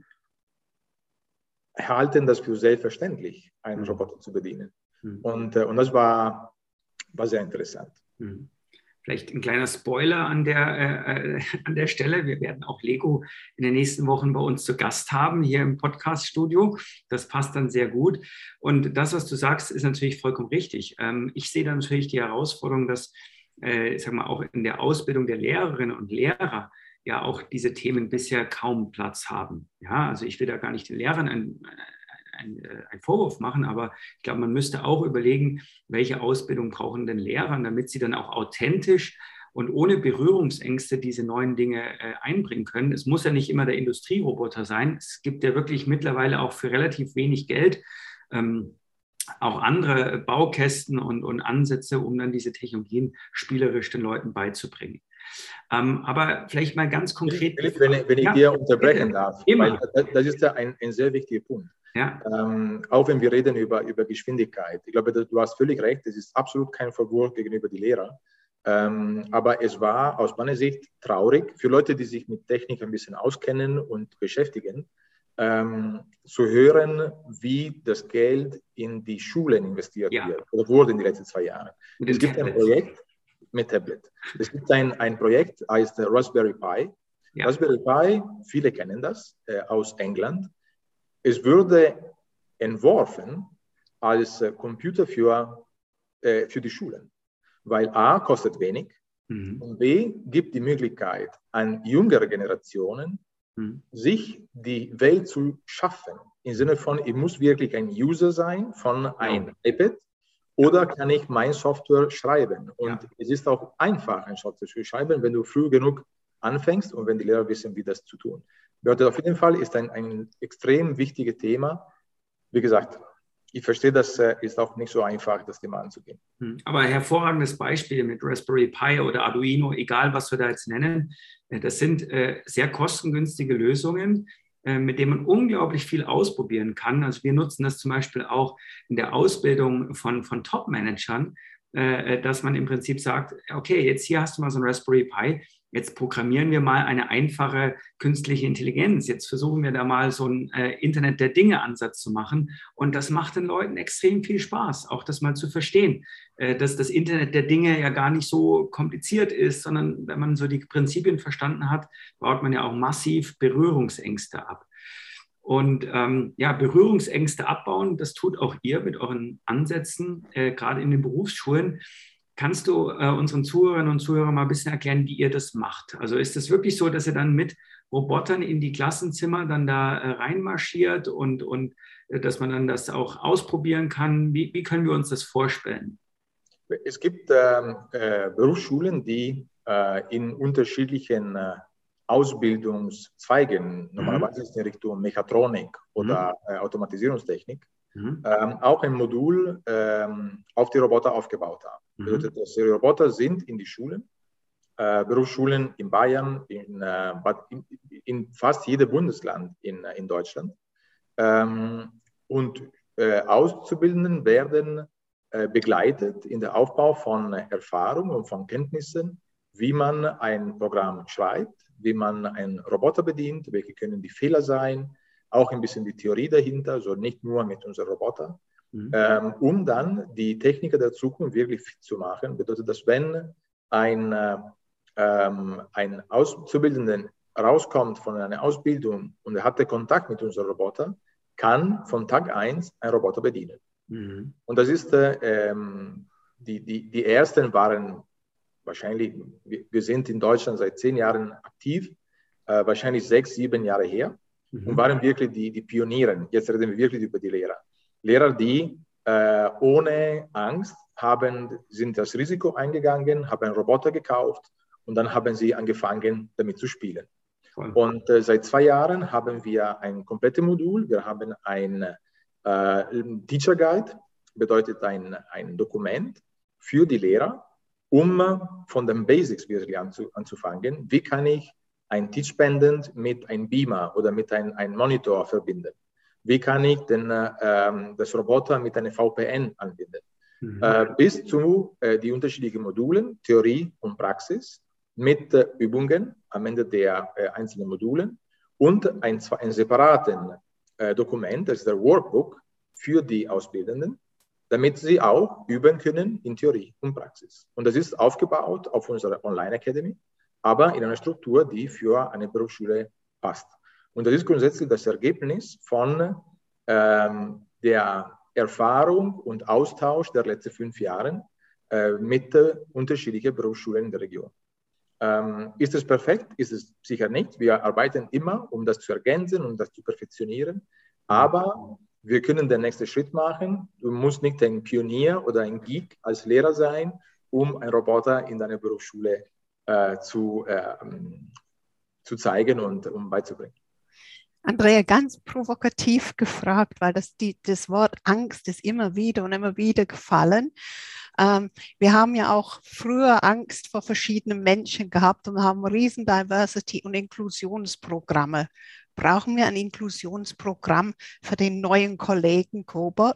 halten das für selbstverständlich, einen mhm. Roboter zu bedienen. Mhm. Und, äh, und das war, war sehr interessant. Mhm. Vielleicht ein kleiner Spoiler an der, äh, an der Stelle. Wir werden auch Lego in den nächsten Wochen bei uns zu Gast haben, hier im Podcast-Studio. Das passt dann sehr gut. Und das, was du sagst, ist natürlich vollkommen richtig. Ähm, ich sehe da natürlich die Herausforderung, dass, äh, ich sag mal, auch in der Ausbildung der Lehrerinnen und Lehrer ja auch diese Themen bisher kaum Platz haben. Ja, also ich will da gar nicht den Lehrern ein, ein, ein Vorwurf machen, aber ich glaube, man müsste auch überlegen, welche Ausbildung brauchen denn Lehrer, damit sie dann auch authentisch und ohne Berührungsängste diese neuen Dinge äh, einbringen können. Es muss ja nicht immer der Industrieroboter sein. Es gibt ja wirklich mittlerweile auch für relativ wenig Geld ähm, auch andere Baukästen und, und Ansätze, um dann diese Technologien spielerisch den Leuten beizubringen. Ähm, aber vielleicht mal ganz konkret. Philipp, wenn, ich, wenn ich ja, dir unterbrechen bitte. darf, weil das, das ist ja ein, ein sehr wichtiger Punkt. Ja. Ähm, auch wenn wir reden über, über Geschwindigkeit. Ich glaube, du hast völlig recht, es ist absolut kein Vorwurf gegenüber den Lehrern. Ähm, aber es war aus meiner Sicht traurig für Leute, die sich mit Technik ein bisschen auskennen und beschäftigen. ähm, zu hören, wie das Geld in die Schulen investiert ja. wird oder wurde in den letzten zwei Jahren. Es gibt Tablets. ein Projekt mit Tablet. Es gibt ein, ein Projekt, heißt Raspberry Pi. Ja. Raspberry Pi, viele kennen das, äh, aus England. Es wurde entworfen als äh, Computer für, äh, für die Schulen, weil A, kostet wenig, mhm. und B, gibt die Möglichkeit an jüngere Generationen, mhm. sich die Welt zu schaffen. Im Sinne von, ich muss wirklich ein User sein von einem ja. iPad oder kann ich mein Software schreiben. Und ja. es ist auch einfach, ein Software zu schreiben, wenn du früh genug anfängst und wenn die Lehrer wissen, wie das zu tun. Bedeutet, auf jeden Fall ist ein, ein extrem wichtiges Thema. Wie gesagt, ich verstehe, das äh, ist auch nicht so einfach, das Thema anzugehen. Aber hervorragendes Beispiel mit Raspberry Pi oder Arduino, egal was wir da jetzt nennen, das sind äh, sehr kostengünstige Lösungen, äh, mit denen man unglaublich viel ausprobieren kann. Also wir nutzen das zum Beispiel auch in der Ausbildung von, von Top-Managern, äh, dass man im Prinzip sagt, okay, jetzt hier hast du mal so ein Raspberry Pi, jetzt programmieren wir mal eine einfache künstliche Intelligenz. Jetzt versuchen wir da mal so einen äh, Internet der Dinge-Ansatz zu machen. Und das macht den Leuten extrem viel Spaß, auch das mal zu verstehen, äh, dass das Internet der Dinge ja gar nicht so kompliziert ist, sondern wenn man so die Prinzipien verstanden hat, baut man ja auch massiv Berührungsängste ab. Und ähm, ja, Berührungsängste abbauen, das tut auch ihr mit euren Ansätzen, äh, gerade in den Berufsschulen. Kannst du äh, unseren Zuhörerinnen und Zuhörern mal ein bisschen erklären, wie ihr das macht? Also ist es wirklich so, dass ihr dann mit Robotern in die Klassenzimmer dann da äh, reinmarschiert und, und äh, dass man dann das auch ausprobieren kann? Wie, wie können wir uns das vorstellen? Es gibt ähm, äh, Berufsschulen, die äh, in unterschiedlichen äh, Ausbildungszweigen, mhm. normalerweise ist in Richtung Mechatronik oder mhm. äh, Automatisierungstechnik, mhm. ähm, auch ein Modul ähm, auf die Roboter aufgebaut haben. Mhm. Bedeutet, dass die Roboter sind in die Schulen, äh, Berufsschulen in Bayern, in, äh, in, in fast jedem Bundesland in, in Deutschland. Ähm, und äh, Auszubildenden werden äh, begleitet in der Aufbau von Erfahrung und von Kenntnissen, wie man ein Programm schreibt, wie man einen Roboter bedient, welche können die Fehler sein, auch ein bisschen die Theorie dahinter, also nicht nur mit unserem Roboter, mhm. ähm, um dann die Techniker der Zukunft wirklich fit zu machen. Bedeutet, dass wenn ein, äh, ähm, ein Auszubildender rauskommt von einer Ausbildung und er hatte Kontakt mit unserem Roboter, kann von Tag eins ein Roboter bedienen. Mhm. Und das ist, äh, ähm, die, die, die ersten waren wahrscheinlich, wir sind in Deutschland seit zehn Jahren aktiv, äh, wahrscheinlich sechs, sieben Jahre her, mhm. und waren wirklich die, die Pioniere. Jetzt reden wir wirklich über die Lehrer. Lehrer, die äh, ohne Angst haben, sind das Risiko eingegangen, haben einen Roboter gekauft und dann haben sie angefangen, damit zu spielen. Cool. Und äh, seit zwei Jahren haben wir ein komplettes Modul. Wir haben ein äh, Teacher Guide, bedeutet ein, ein Dokument für die Lehrer, um von den Basics wirklich anzufangen. Wie kann ich ein Teach Pendant mit einem Beamer oder mit einem, einem Monitor verbinden? Wie kann ich den, äh, das Roboter mit einem V P N anbinden? Mhm. Äh, bis zu äh, die unterschiedlichen Modulen, Theorie und Praxis, mit äh, Übungen am Ende der äh, einzelnen Modulen und ein, ein separates äh, Dokument, das ist der Workbook für die Ausbildenden, damit sie auch üben können in Theorie und Praxis. Und das ist aufgebaut auf unserer Online-Academy, aber in einer Struktur, die für eine Berufsschule passt. Und das ist grundsätzlich das Ergebnis von ähm, der Erfahrung und Austausch der letzten fünf Jahre äh, mit äh, unterschiedlichen Berufsschulen in der Region. Ähm, ist es perfekt? Ist es sicher nicht. Wir arbeiten immer, um das zu ergänzen und um das zu perfektionieren. Aber wir können den nächsten Schritt machen. Du musst nicht ein Pionier oder ein Geek als Lehrer sein, um einen Roboter in deiner Berufsschule äh, zu, äh, zu zeigen und um beizubringen. Andrea, ganz provokativ gefragt, weil das, die, das Wort Angst ist immer wieder und immer wieder gefallen. Ähm, wir haben ja auch früher Angst vor verschiedenen Menschen gehabt und haben riesen Diversity- und Inklusionsprogramme. Brauchen wir ein Inklusionsprogramm für den neuen Kollegen Cobot?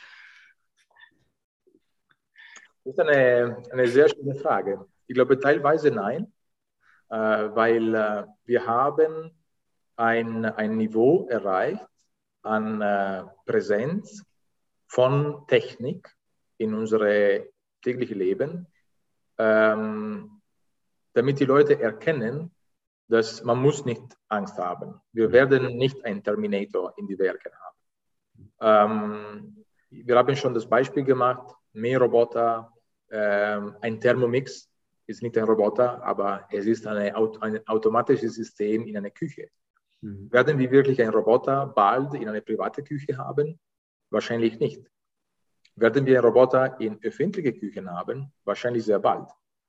Das ist eine, eine sehr schöne Frage. Ich glaube, teilweise nein, äh, weil äh, wir haben ein, ein Niveau erreicht an äh, Präsenz von Technik in unser tägliches Leben, ähm, damit die Leute erkennen, dass man muss nicht Angst haben. Wir werden nicht einen Terminator in die Werke haben. Ähm, wir haben schon das Beispiel gemacht, mehr Roboter, ähm, ein Thermomix ist nicht ein Roboter, aber es ist eine, ein automatisches System in einer Küche. Mhm. Werden wir wirklich einen Roboter bald in einer privaten Küche haben? Wahrscheinlich nicht. Werden wir einen Roboter in öffentlichen Küchen haben? Wahrscheinlich sehr bald.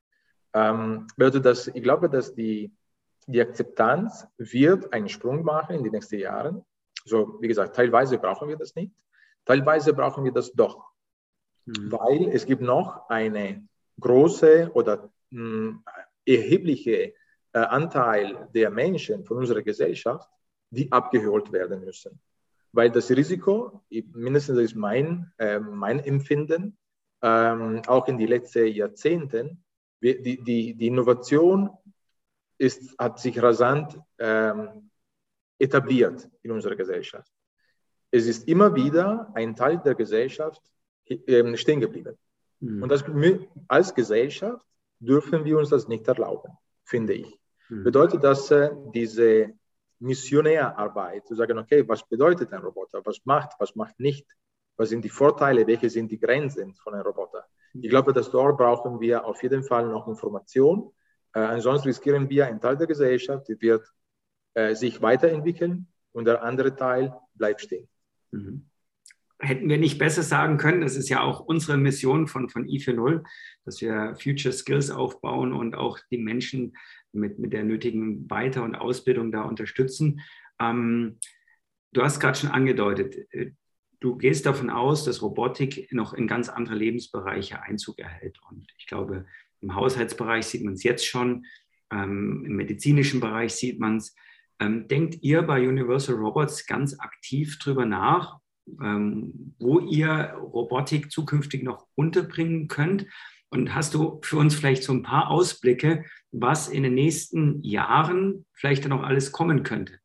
Ähm, also das, ich glaube, dass die, die Akzeptanz wird einen Sprung machen in den nächsten Jahren. So, wie gesagt, teilweise brauchen wir das nicht, teilweise brauchen wir das doch. Mhm. Weil es gibt noch eine große oder mh, erhebliche äh, Anteil der Menschen von unserer Gesellschaft, die abgeholt werden müssen. Weil das Risiko, mindestens das ist mein, äh, mein Empfinden, ähm, auch in den letzten Jahrzehnten, die, die, die Innovation ist, hat sich rasant ähm, etabliert in unserer Gesellschaft. Es ist immer wieder ein Teil der Gesellschaft äh, stehen geblieben. Mhm. Und das, als Gesellschaft dürfen wir uns das nicht erlauben, finde ich. Mhm. Bedeutet das, äh, diese Missionärarbeit, zu sagen, okay, was bedeutet ein Roboter, was macht, was macht nicht, was sind die Vorteile, welche sind die Grenzen von einem Roboter. Ich glaube, dass dort brauchen wir auf jeden Fall noch Information, äh, ansonsten riskieren wir, ein Teil der Gesellschaft, die wird äh, sich weiterentwickeln und der andere Teil bleibt stehen. Mhm. Hätten wir nicht besser sagen können, das ist ja auch unsere Mission von, von I vier null, dass wir Future Skills aufbauen und auch die Menschen mit, mit der nötigen Weiter- und Ausbildung da unterstützen. Ähm, du hast gerade schon angedeutet, du gehst davon aus, dass Robotik noch in ganz andere Lebensbereiche Einzug erhält. Und ich glaube, im Haushaltsbereich sieht man es jetzt schon, ähm, im medizinischen Bereich sieht man es. Ähm, denkt ihr bei Universal Robots ganz aktiv drüber nach, ähm, wo ihr Robotik zukünftig noch unterbringen könnt? Und hast du für uns vielleicht so ein paar Ausblicke, was in den nächsten Jahren vielleicht dann noch alles kommen könnte?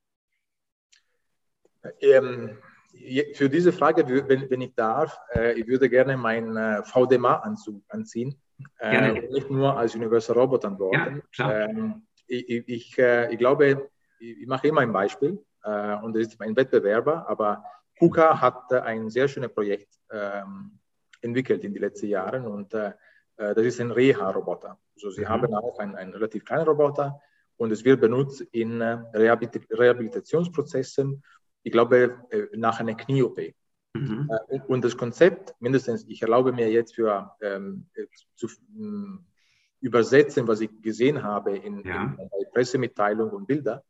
Ähm, für diese Frage, wenn, wenn ich darf, äh, ich würde gerne meinen äh, V D M A-Anzug anziehen. Äh, und nicht nur als Universal Robot antworten. Ja, klar. Ähm, ich, ich, äh, ich glaube, ich mache immer ein Beispiel äh, und das ist ein Wettbewerber, aber KUKA hat äh, ein sehr schönes Projekt ähm, entwickelt in den letzten Jahren und äh, das ist ein Reha-Roboter. Also sie mhm. haben auch einen, einen relativ kleinen Roboter und es wird benutzt in äh, Rehabilit Rehabilitationsprozessen, ich glaube, äh, nach einer Knie-O P. Mhm. Äh, und, und das Konzept, mindestens, ich erlaube mir jetzt für ähm, zu ähm, übersetzen, was ich gesehen habe in, ja. in, in Pressemitteilung und Bilder.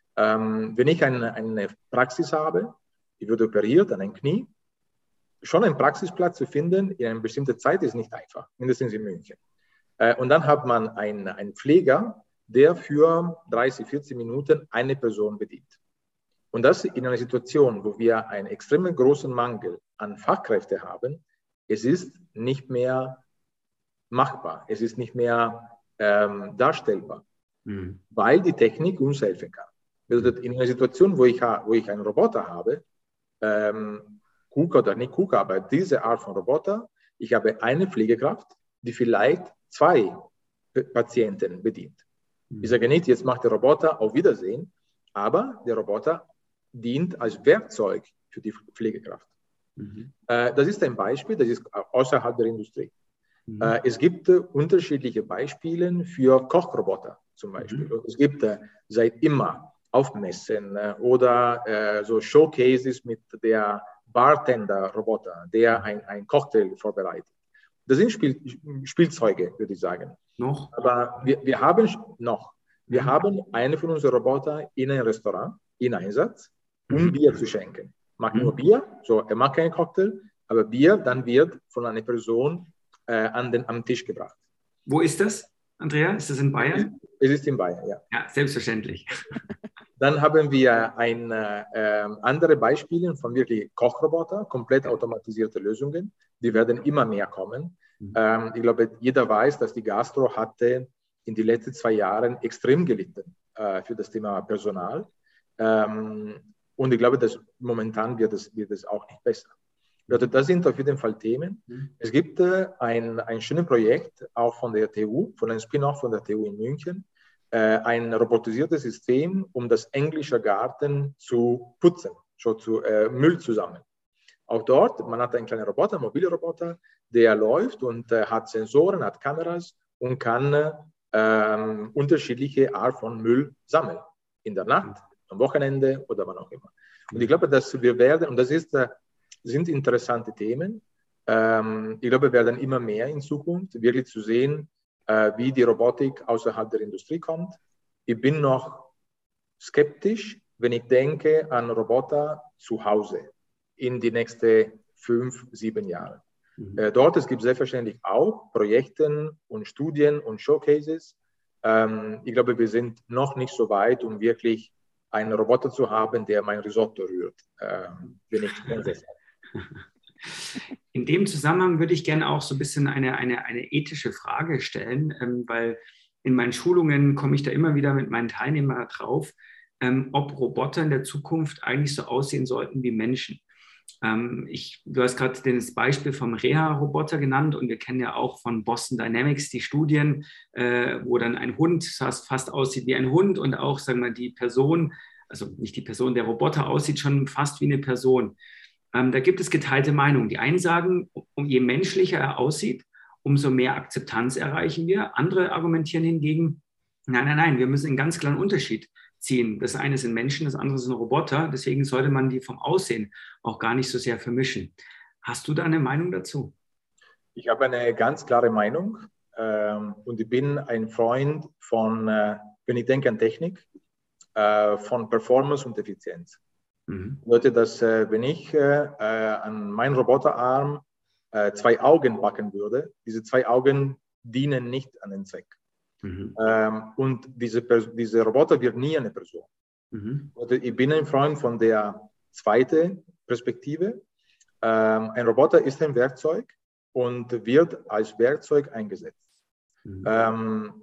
Ähm, wenn ich eine, eine Praxis habe, die wird operiert an einem Knie, schon einen Praxisplatz zu finden in einer bestimmten Zeit ist nicht einfach, mindestens in München. Äh, und dann hat man einen, einen Pfleger, der für dreißig, vierzig Minuten eine Person bedient. Und das in einer Situation, wo wir einen extrem großen Mangel an Fachkräften haben, es ist nicht mehr machbar, es ist nicht mehr ähm, darstellbar, mhm. weil die Technik uns helfen kann. Also in einer Situation, wo ich, wo ich einen Roboter habe, ähm, KUKA oder nicht KUKA, aber diese Art von Roboter, ich habe eine Pflegekraft, die vielleicht zwei Patienten bedient. Mhm. Ich sage nicht, jetzt macht der Roboter auf Wiedersehen, aber der Roboter dient als Werkzeug für die Pflegekraft. Mhm. Äh, das ist ein Beispiel, das ist außerhalb der Industrie. Mhm. Äh, es gibt äh, unterschiedliche Beispiele für Kochroboter zum Beispiel. Mhm. Es gibt äh, seit immer auf Messen äh, oder äh, so Showcases mit der Bartender-Roboter, der ein, ein Cocktail vorbereitet. Das sind Spiel, Spielzeuge, würde ich sagen. Noch? Aber wir, wir haben noch, wir mhm. haben einen von unseren Robotern in einem Restaurant in Einsatz, um mhm. Bier zu schenken. Mag mhm. nur Bier, so er mag keinen Cocktail, aber Bier dann wird von einer Person äh, an den, am Tisch gebracht. Wo ist das, Andrea? Ist das in Bayern? Es ist in Bayern, ja. Ja, selbstverständlich. Dann haben wir ein äh, andere Beispiele von wirklich Kochroboter, komplett automatisierte Lösungen. Die werden immer mehr kommen. Mhm. Ähm, ich glaube, jeder weiß, dass die Gastro hatte in den letzten zwei Jahren extrem gelitten äh, für das Thema Personal. Ähm, und ich glaube, dass momentan wird es, wird es auch nicht besser. Also das sind auf jeden Fall Themen. Es gibt äh, ein, ein schönes Projekt, auch von der T U, von einem Spin-off von der T U in München, äh, ein robotisiertes System, um das englische Garten zu putzen, so zu äh, Müll zu sammeln. Auch dort, man hat einen kleinen Roboter, einen mobilen Roboter, der läuft und äh, hat Sensoren, hat Kameras und kann äh, unterschiedliche Art von Müll sammeln. In der Nacht, am Wochenende oder wann auch immer. Und ich glaube, dass wir werden, und das ist äh, sind interessante Themen. Ähm, ich glaube, wir werden immer mehr in Zukunft wirklich zu sehen, äh, wie die Robotik außerhalb der Industrie kommt. Ich bin noch skeptisch, wenn ich denke an Roboter zu Hause in die nächsten fünf, sieben Jahre. Mhm. Äh, dort es gibt es selbstverständlich auch Projekte und Studien und Showcases. Ähm, ich glaube, wir sind noch nicht so weit, um wirklich einen Roboter zu haben, der mein Risotto rührt, äh, wenn ich das In dem Zusammenhang würde ich gerne auch so ein bisschen eine, eine, eine ethische Frage stellen, ähm, weil in meinen Schulungen komme ich da immer wieder mit meinen Teilnehmern drauf, ähm, ob Roboter in der Zukunft eigentlich so aussehen sollten wie Menschen. Ähm, ich, du hast gerade das Beispiel vom Reha-Roboter genannt und wir kennen ja auch von Boston Dynamics die Studien, äh, wo dann ein Hund fast aussieht wie ein Hund und auch, sagen wir, die Person, also nicht die Person, der Roboter aussieht schon fast wie eine Person. Ähm, da gibt es geteilte Meinungen. Die einen sagen, um je menschlicher er aussieht, umso mehr Akzeptanz erreichen wir. Andere argumentieren hingegen, nein, nein, nein, wir müssen einen ganz klaren Unterschied ziehen. Das eine sind Menschen, das andere sind Roboter. Deswegen sollte man die vom Aussehen auch gar nicht so sehr vermischen. Hast du da eine Meinung dazu? Ich habe eine ganz klare Meinung ähm, und ich bin ein Freund von, äh, wenn ich denke an Technik, äh, von Performance und Effizienz. Mhm. Bedeutet, dass äh, wenn ich äh, an meinen Roboterarm äh, zwei Augen backen würde, diese zwei Augen dienen nicht an den Zweck. Mhm. Ähm, und diese, diese Roboter wird nie eine Person. Mhm. Ich bin ein Freund von der zweiten Perspektive. Ähm, ein Roboter ist ein Werkzeug und wird als Werkzeug eingesetzt. Mhm. Ähm,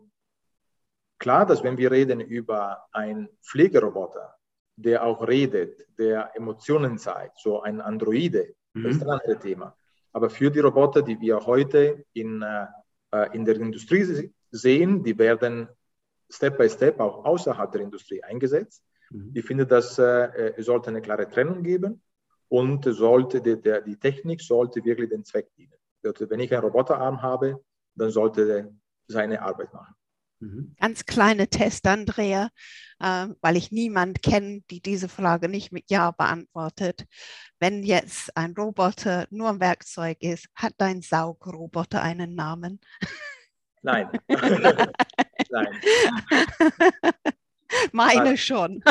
klar, dass wenn wir reden über einen Pflegeroboter, der auch redet, der Emotionen zeigt, so ein Androide, mhm. das ist ein anderes Thema. Aber für die Roboter, die wir heute in, äh, in der Industrie sehen, die werden Step by Step auch außerhalb der Industrie eingesetzt. Mhm. Ich finde, dass äh, es sollte eine klare Trennung geben und sollte die, der, die Technik sollte wirklich den Zweck dienen. Also, wenn ich einen Roboterarm habe, dann sollte er seine Arbeit machen. Ganz kleine Test, Andrea, äh, weil ich niemanden kenne, die diese Frage nicht mit Ja beantwortet. Wenn jetzt ein Roboter nur ein Werkzeug ist, hat dein Saugroboter einen Namen? Nein. Nein. Meine Nein. schon.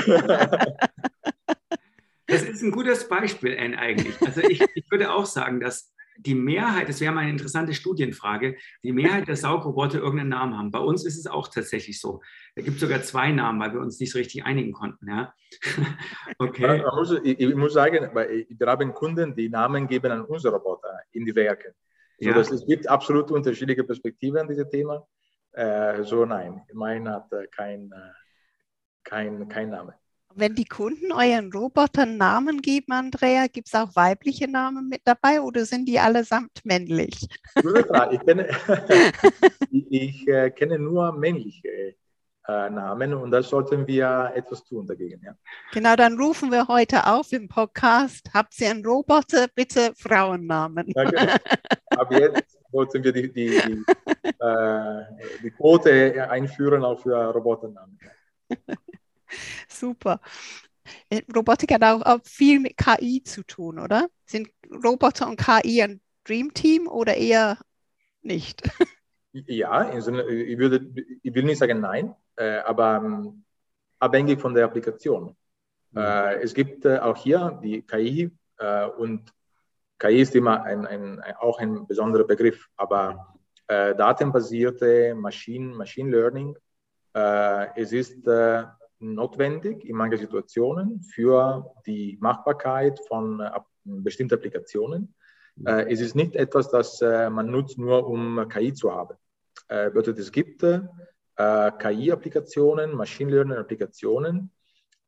Das ist ein gutes Beispiel, Anne, eigentlich. Also ich, ich würde auch sagen, dass die Mehrheit, das wäre mal eine interessante Studienfrage, die Mehrheit der Saugroboter irgendeinen Namen haben. Bei uns ist es auch tatsächlich so. Da gibt es sogar zwei Namen, weil wir uns nicht so richtig einigen konnten. Ja? Okay. Muss, ich, ich muss sagen, wir haben Kunden, die Namen geben an unsere Roboter in die Werke. So, ja. dass es gibt absolut unterschiedliche Perspektiven an diesem Thema. Äh, so nein, mein hat äh, kein, äh, kein, kein Name. Wenn die Kunden euren Robotern Namen geben, Andrea, gibt es auch weibliche Namen mit dabei oder sind die allesamt männlich? Gute Frage. Ich kenne, ich, ich, äh, kenne nur männliche äh, Namen und da sollten wir etwas tun dagegen. Ja. Genau, dann rufen wir heute auf im Podcast, habt ihr einen Roboter, bitte Frauennamen. Ja, genau. Ab jetzt wollten wir die, die, die, äh, die Quote einführen auch für Roboternamen. Super. Robotik hat auch, auch viel mit K I zu tun, oder? Sind Roboter und K I ein Dreamteam oder eher nicht? Ja, also ich, würde, ich will nicht sagen nein, äh, aber ähm, abhängig von der Applikation. Mhm. Äh, es gibt äh, auch hier die K I äh, und K I ist immer ein, ein, ein, auch ein besonderer Begriff, aber äh, datenbasierte Machine, Machine Learning, äh, es ist äh, notwendig in manchen Situationen für die Machbarkeit von äh, bestimmten Applikationen. Äh, es ist nicht etwas, das äh, man nutzt, nur um K I zu haben. Äh, bedeutet, es gibt äh, K I-Applikationen, Machine Learning-Applikationen,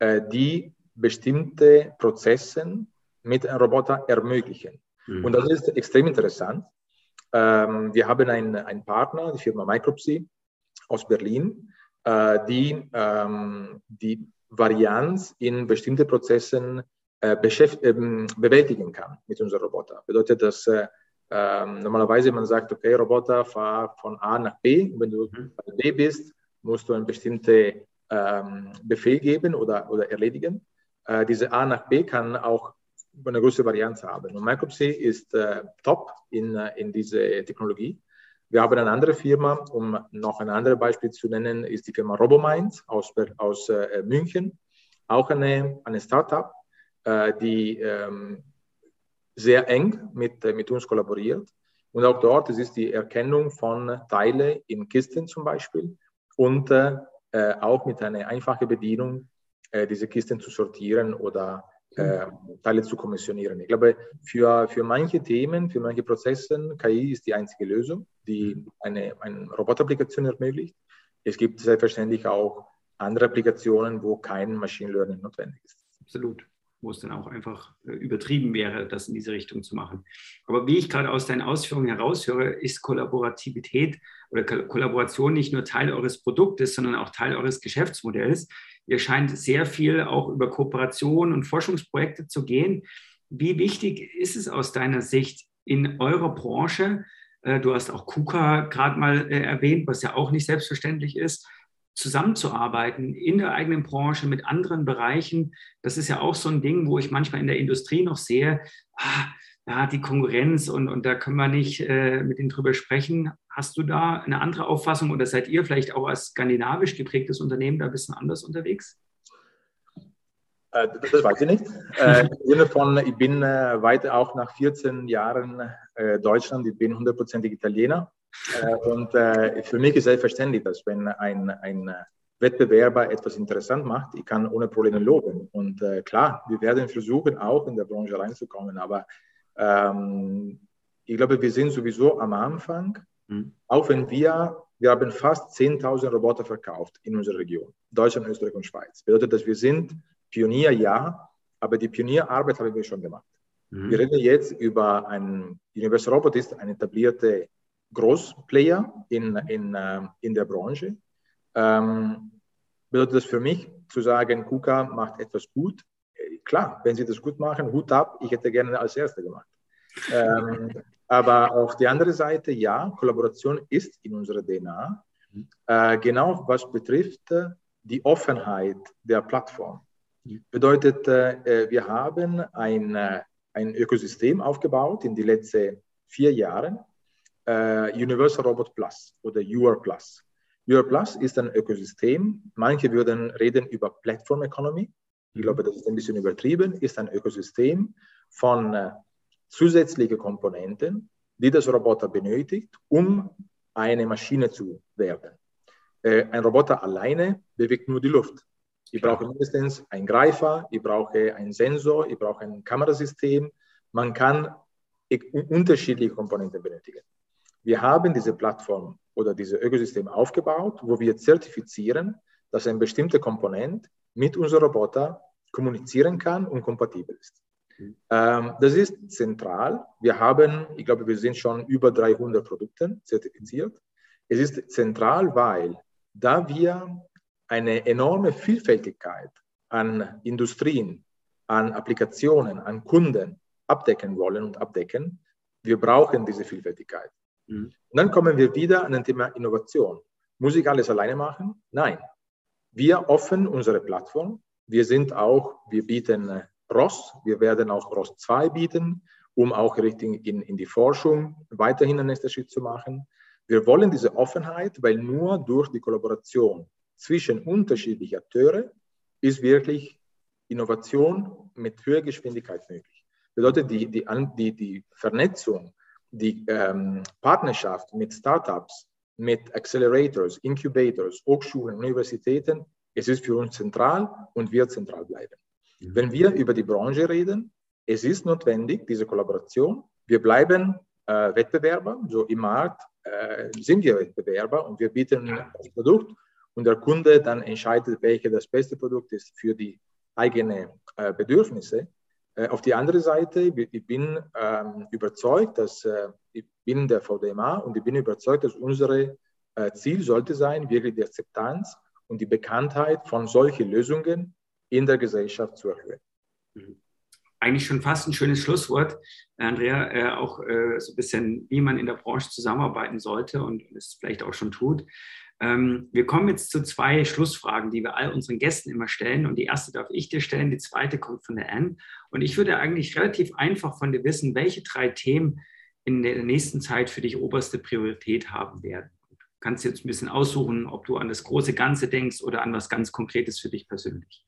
äh, die bestimmte Prozesse mit einem Roboter ermöglichen. Mhm. Und das ist extrem interessant. Ähm, wir haben einen, einen Partner, die Firma Micropsy aus Berlin, äh, die ähm, die Varianz in bestimmten Prozessen äh, ähm, bewältigen kann mit unserem Roboter. Bedeutet, dass äh, ähm, normalerweise man sagt, okay, Roboter, fahr von A nach B. Und wenn du mhm. bei B bist, musst du einen bestimmten ähm, Befehl geben oder, oder erledigen. Äh, diese A nach B kann auch eine große Varianz haben. Und Micropsy ist äh, top in, in diese Technologie. Wir haben eine andere Firma, um noch ein anderes Beispiel zu nennen, ist die Firma RoboMinds aus, aus äh, München. Auch eine, eine Startup, äh, die ähm, sehr eng mit, äh, mit uns kollaboriert. Und auch dort es ist die Erkennung von Teilen in Kisten zum Beispiel und äh, auch mit einer einfachen Bedienung äh, diese Kisten zu sortieren oder äh, Teile zu kommissionieren. Ich glaube, für, für manche Themen, für manche Prozesse, K I ist die einzige Lösung, die eine, eine Roboter-Applikation ermöglicht. Es gibt selbstverständlich auch andere Applikationen, wo kein Machine Learning notwendig ist. Absolut. Wo es dann auch einfach übertrieben wäre, das in diese Richtung zu machen. Aber wie ich gerade aus deinen Ausführungen heraushöre, ist Kollaborativität oder Kollaboration nicht nur Teil eures Produktes, sondern auch Teil eures Geschäftsmodells. Ihr scheint sehr viel auch über Kooperation und Forschungsprojekte zu gehen. Wie wichtig ist es aus deiner Sicht in eurer Branche, du hast auch KUKA gerade mal erwähnt, was ja auch nicht selbstverständlich ist, zusammenzuarbeiten in der eigenen Branche mit anderen Bereichen? Das ist ja auch so ein Ding, wo ich manchmal in der Industrie noch sehe, ah, ja, die Konkurrenz und, und da können wir nicht äh, mit ihnen drüber sprechen. Hast du da eine andere Auffassung oder seid ihr vielleicht auch als skandinavisch geprägtes Unternehmen da ein bisschen anders unterwegs? Äh, das weiß ich nicht. Äh, Im Sinne von, ich bin äh, weiter auch nach vierzehn Jahren äh, Deutschland, ich bin hundertprozentig Italiener. Äh, und äh, für mich ist selbstverständlich, dass wenn ein, ein Wettbewerber etwas interessant macht, ich kann ohne Probleme loben. Und äh, klar, wir werden versuchen, auch in der Branche reinzukommen, aber ähm, ich glaube, wir sind sowieso am Anfang, mhm. auch wenn wir, wir haben fast zehntausend Roboter verkauft in unserer Region, Deutschland, Österreich und Schweiz. Das bedeutet, dass wir sind Pionier, ja, aber die Pionierarbeit haben wir schon gemacht. Mhm. Wir reden jetzt über ein, Universal Robot ist ein etablierter Großplayer in, in, in der Branche. Ähm, bedeutet das für mich, zu sagen, KUKA macht etwas gut? Klar, wenn sie das gut machen, Hut ab, ich hätte gerne als Erster gemacht. ähm, aber auf die andere Seite, ja, Kollaboration ist in unserer D N A. Äh, genau was betrifft äh, die Offenheit der Plattform. Bedeutet, äh, wir haben ein, äh, ein Ökosystem aufgebaut in den letzten vier Jahren, äh, Universal Robot Plus oder U R Plus. U R Plus ist ein Ökosystem, manche würden reden über Platform Economy, ich glaube, das ist ein bisschen übertrieben, ist ein Ökosystem von äh, zusätzlichen Komponenten, die das Roboter benötigt, um eine Maschine zu werden. Äh, ein Roboter alleine bewegt nur die Luft. Ich brauche mindestens einen Greifer, ich brauche einen Sensor, ich brauche ein Kamerasystem. Man kann unterschiedliche Komponenten benötigen. Wir haben diese Plattform oder dieses Ökosystem aufgebaut, wo wir zertifizieren, dass ein bestimmter Komponent mit unserem Roboter kommunizieren kann und kompatibel ist. Mhm. Ähm, das ist zentral. Wir haben, ich glaube, wir sind schon über dreihundert Produkte zertifiziert. Es ist zentral, weil da wir eine enorme Vielfältigkeit an Industrien, an Applikationen, an Kunden abdecken wollen und abdecken, wir brauchen diese Vielfältigkeit. Mhm. Und dann kommen wir wieder an ein Thema Innovation. Muss ich alles alleine machen? Nein. Wir öffnen unsere Plattform. Wir sind auch, wir bieten R O S, wir werden auch R O S zwei bieten, um auch Richtung in, in die Forschung weiterhin einen nächsten Schritt zu machen. Wir wollen diese Offenheit, weil nur durch die Kollaboration zwischen unterschiedlichen Akteuren ist wirklich Innovation mit höherer Geschwindigkeit möglich. Bedeutet, die, die, die, die Vernetzung, die ähm, Partnerschaft mit Startups, mit Accelerators, Incubators, Hochschulen, Universitäten, es ist für uns zentral und wird zentral bleiben. Mhm. Wenn wir über die Branche reden, es ist notwendig, diese Kollaboration. Wir bleiben äh, Wettbewerber, so im Markt äh, sind wir Wettbewerber und wir bieten das Produkt und der Kunde dann entscheidet, welches das beste Produkt ist für die eigene äh, Bedürfnisse. Äh, auf die andere Seite, ich bin ähm, überzeugt, dass äh, ich bin der V D M A und ich bin überzeugt, dass unser äh, Ziel sollte sein, wirklich die Akzeptanz und die Bekanntheit von solchen Lösungen in der Gesellschaft zu erhöhen. Eigentlich schon fast ein schönes Schlusswort, Andrea, äh, auch äh, so ein bisschen, wie man in der Branche zusammenarbeiten sollte und es vielleicht auch schon tut. Ähm, wir kommen jetzt zu zwei Schlussfragen, die wir all unseren Gästen immer stellen. Und die erste darf ich dir stellen, die zweite kommt von der Anne. Und ich würde eigentlich relativ einfach von dir wissen, welche drei Themen in der nächsten Zeit für dich oberste Priorität haben werden. Du kannst jetzt ein bisschen aussuchen, ob du an das große Ganze denkst oder an was ganz Konkretes für dich persönlich.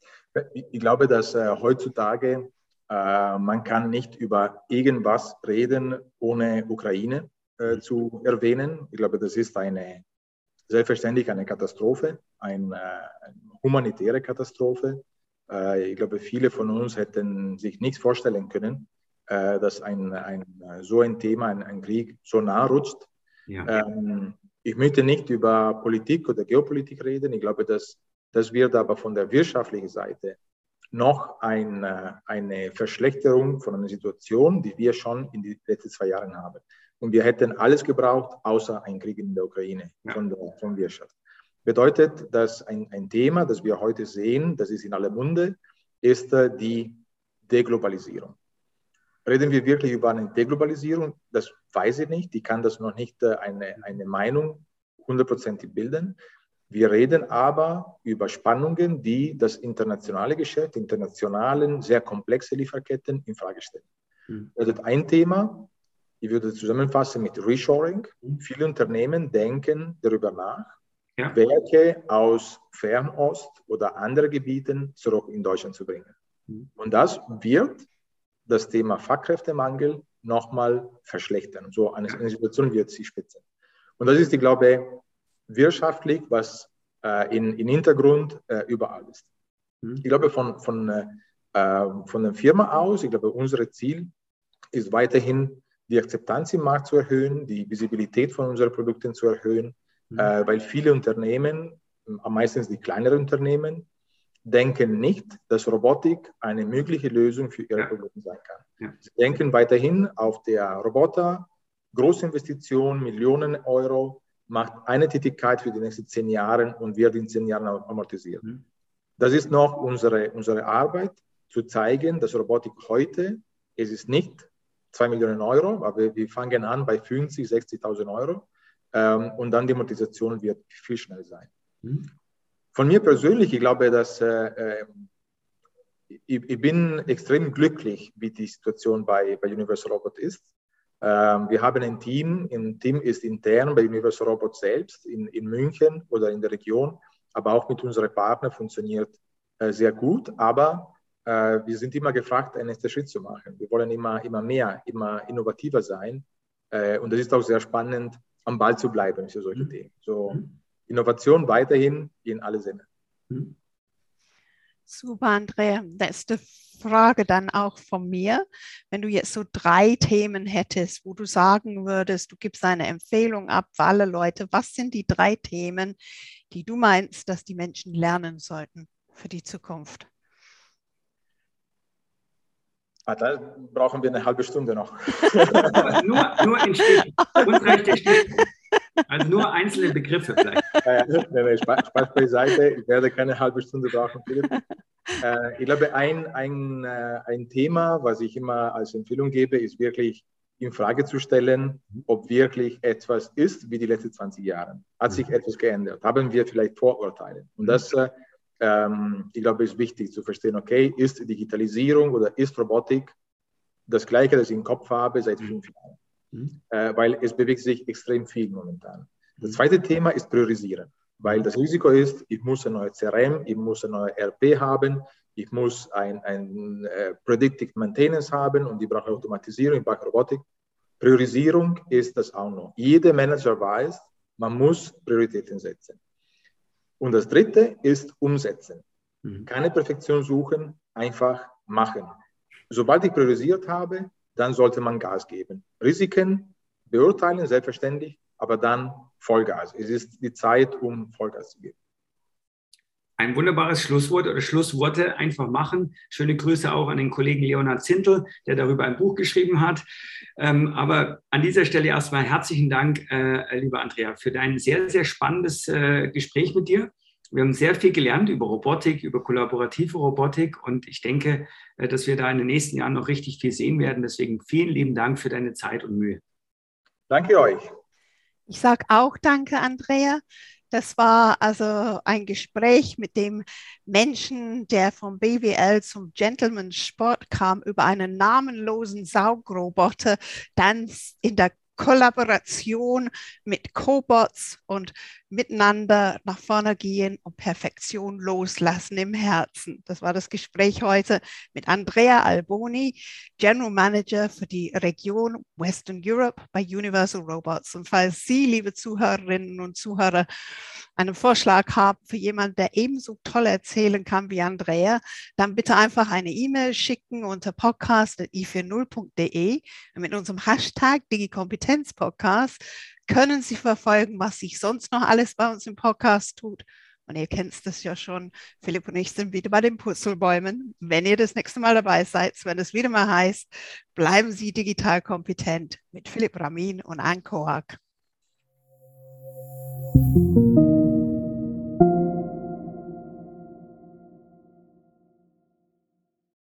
Ich glaube, dass äh, heutzutage äh, man kann nicht über irgendwas reden, ohne Ukraine äh, zu erwähnen. Ich glaube, das ist eine selbstverständlich eine Katastrophe, eine, eine humanitäre Katastrophe. Äh, ich glaube, viele von uns hätten sich nicht vorstellen können, äh, dass ein, ein, so ein Thema, ein, ein Krieg so nah rutscht. Ja. Ähm, ich möchte nicht über Politik oder Geopolitik reden. Ich glaube, dass das wird aber von der wirtschaftlichen Seite noch ein, eine Verschlechterung von einer Situation, die wir schon in den letzten zwei Jahren haben. Und wir hätten alles gebraucht, außer ein Krieg in der Ukraine von der von Wirtschaft. Bedeutet, dass ein, ein Thema, das wir heute sehen, das ist in aller Munde, ist die Deglobalisierung. Reden wir wirklich über eine Deglobalisierung? Das weiß ich nicht. Ich kann das noch nicht eine, eine Meinung hundertprozentig bilden. Wir reden aber über Spannungen, die das internationale Geschäft, internationalen, sehr komplexe Lieferketten in Frage stellen. Mhm. Das ist ein Thema. Ich würde zusammenfassen mit Reshoring. Mhm. Viele Unternehmen denken darüber nach, ja. Werke aus Fernost oder anderen Gebieten zurück in Deutschland zu bringen. Mhm. Und das wird das Thema Fachkräftemangel nochmal verschlechtern. So eine, eine Situation wird sich spitzen. Und das ist, ich glaube, wirtschaftlich, was äh, in, in Hintergrund äh, überall ist. Mhm. Ich glaube, von, von, äh, von der Firma aus, ich glaube, unser Ziel ist weiterhin, die Akzeptanz im Markt zu erhöhen, die Visibilität von unseren Produkten zu erhöhen, mhm. äh, weil viele Unternehmen, meistens die kleineren Unternehmen, denken nicht, dass Robotik eine mögliche Lösung für ihre ja. Probleme sein kann. Ja. Sie denken weiterhin auf der Roboter, Großinvestition, Millionen Euro, macht eine Tätigkeit für die nächsten zehn Jahre und wird in zehn Jahren amortisiert. Mhm. Das ist noch unsere, unsere Arbeit, zu zeigen, dass Robotik heute, es ist nicht zwei Millionen Euro, aber wir fangen an bei fünfzig, sechzigtausend Euro ähm, und dann die Amortisation wird viel schneller sein. Mhm. Von mir persönlich, ich glaube, dass äh, ich, ich bin extrem glücklich, wie die Situation bei, bei Universal Robot ist. Ähm, wir haben ein Team, ein Team ist intern bei Universal Robot selbst in, in München oder in der Region, aber auch mit unseren Partnern funktioniert äh, sehr gut. Aber äh, wir sind immer gefragt, einen nächsten Schritt zu machen. Wir wollen immer, immer mehr, immer innovativer sein. Äh, und es ist auch sehr spannend, am Ball zu bleiben für solche mhm. Themen. So, Innovation weiterhin in alle Sinne. Mhm. Super, Andrea. Letzte Frage dann auch von mir. Wenn du jetzt so drei Themen hättest, wo du sagen würdest, du gibst eine Empfehlung ab für alle Leute, was sind die drei Themen, die du meinst, dass die Menschen lernen sollten für die Zukunft? Ah, da brauchen wir eine halbe Stunde noch. nur, nur in Stich. Uns reicht der Stichpunkt. Also nur einzelne Begriffe vielleicht. Ja, ja, nee, nee, Spaß, Spaß beiseite. Ich werde keine halbe Stunde brauchen, Philipp. Äh, ich glaube, ein, ein, äh, ein Thema, was ich immer als Empfehlung gebe, ist wirklich in Frage zu stellen, ob wirklich etwas ist wie die letzten zwanzig Jahre. Hat sich etwas geändert? Haben wir vielleicht Vorurteile? Und das, äh, ähm, ich glaube, ist wichtig zu verstehen, okay, ist Digitalisierung oder ist Robotik das Gleiche, das ich im Kopf habe seit fünf Jahren? Mhm. Äh, weil es bewegt sich extrem viel momentan. Das zweite Thema ist Priorisieren, weil das Risiko ist, ich muss ein neues C R M, ich muss ein neues E R P haben, ich muss ein, ein äh, Predictive Maintenance haben und ich brauche Automatisierung, ich brauche Robotik. Priorisierung ist das auch noch. Jeder Manager weiß, man muss Prioritäten setzen. Und das dritte ist Umsetzen. Mhm. Keine Perfektion suchen, einfach machen. Sobald ich priorisiert habe, dann sollte man Gas geben. Risiken beurteilen, selbstverständlich, aber dann Vollgas. Es ist die Zeit, um Vollgas zu geben. Ein wunderbares Schlusswort oder Schlussworte einfach machen. Schöne Grüße auch an den Kollegen Leonhard Zintl, der darüber ein Buch geschrieben hat. Ähm, aber an dieser Stelle erstmal herzlichen Dank, äh, lieber Andrea, für dein sehr, sehr spannendes äh, Gespräch mit dir. Wir haben sehr viel gelernt über Robotik, über kollaborative Robotik und ich denke, äh, dass wir da in den nächsten Jahren noch richtig viel sehen werden. Deswegen vielen lieben Dank für deine Zeit und Mühe. Danke euch. Ich sage auch danke, Andrea. Das war also ein Gespräch mit dem Menschen, der vom B W L zum Gentleman-Sport kam, über einen namenlosen Saugroboter, dann in der Kollaboration mit Cobots und miteinander nach vorne gehen und Perfektion loslassen im Herzen. Das war das Gespräch heute mit Andrea Alboni, General Manager für die Region Western Europe bei Universal Robots. Und falls Sie, liebe Zuhörerinnen und Zuhörer, einen Vorschlag haben für jemanden, der ebenso toll erzählen kann wie Andrea, dann bitte einfach eine E-Mail schicken unter podcast at i vier null punkt de. Mit unserem Hashtag DigiKompetenzPodcast können Sie verfolgen, was sich sonst noch alles bei uns im Podcast tut. Und ihr kennt das ja schon, Philipp und ich sind wieder bei den Purzelbäumen. Wenn ihr das nächste Mal dabei seid, wenn es wieder mal heißt, bleiben Sie digital kompetent mit Philipp Ramin und Anne Koak.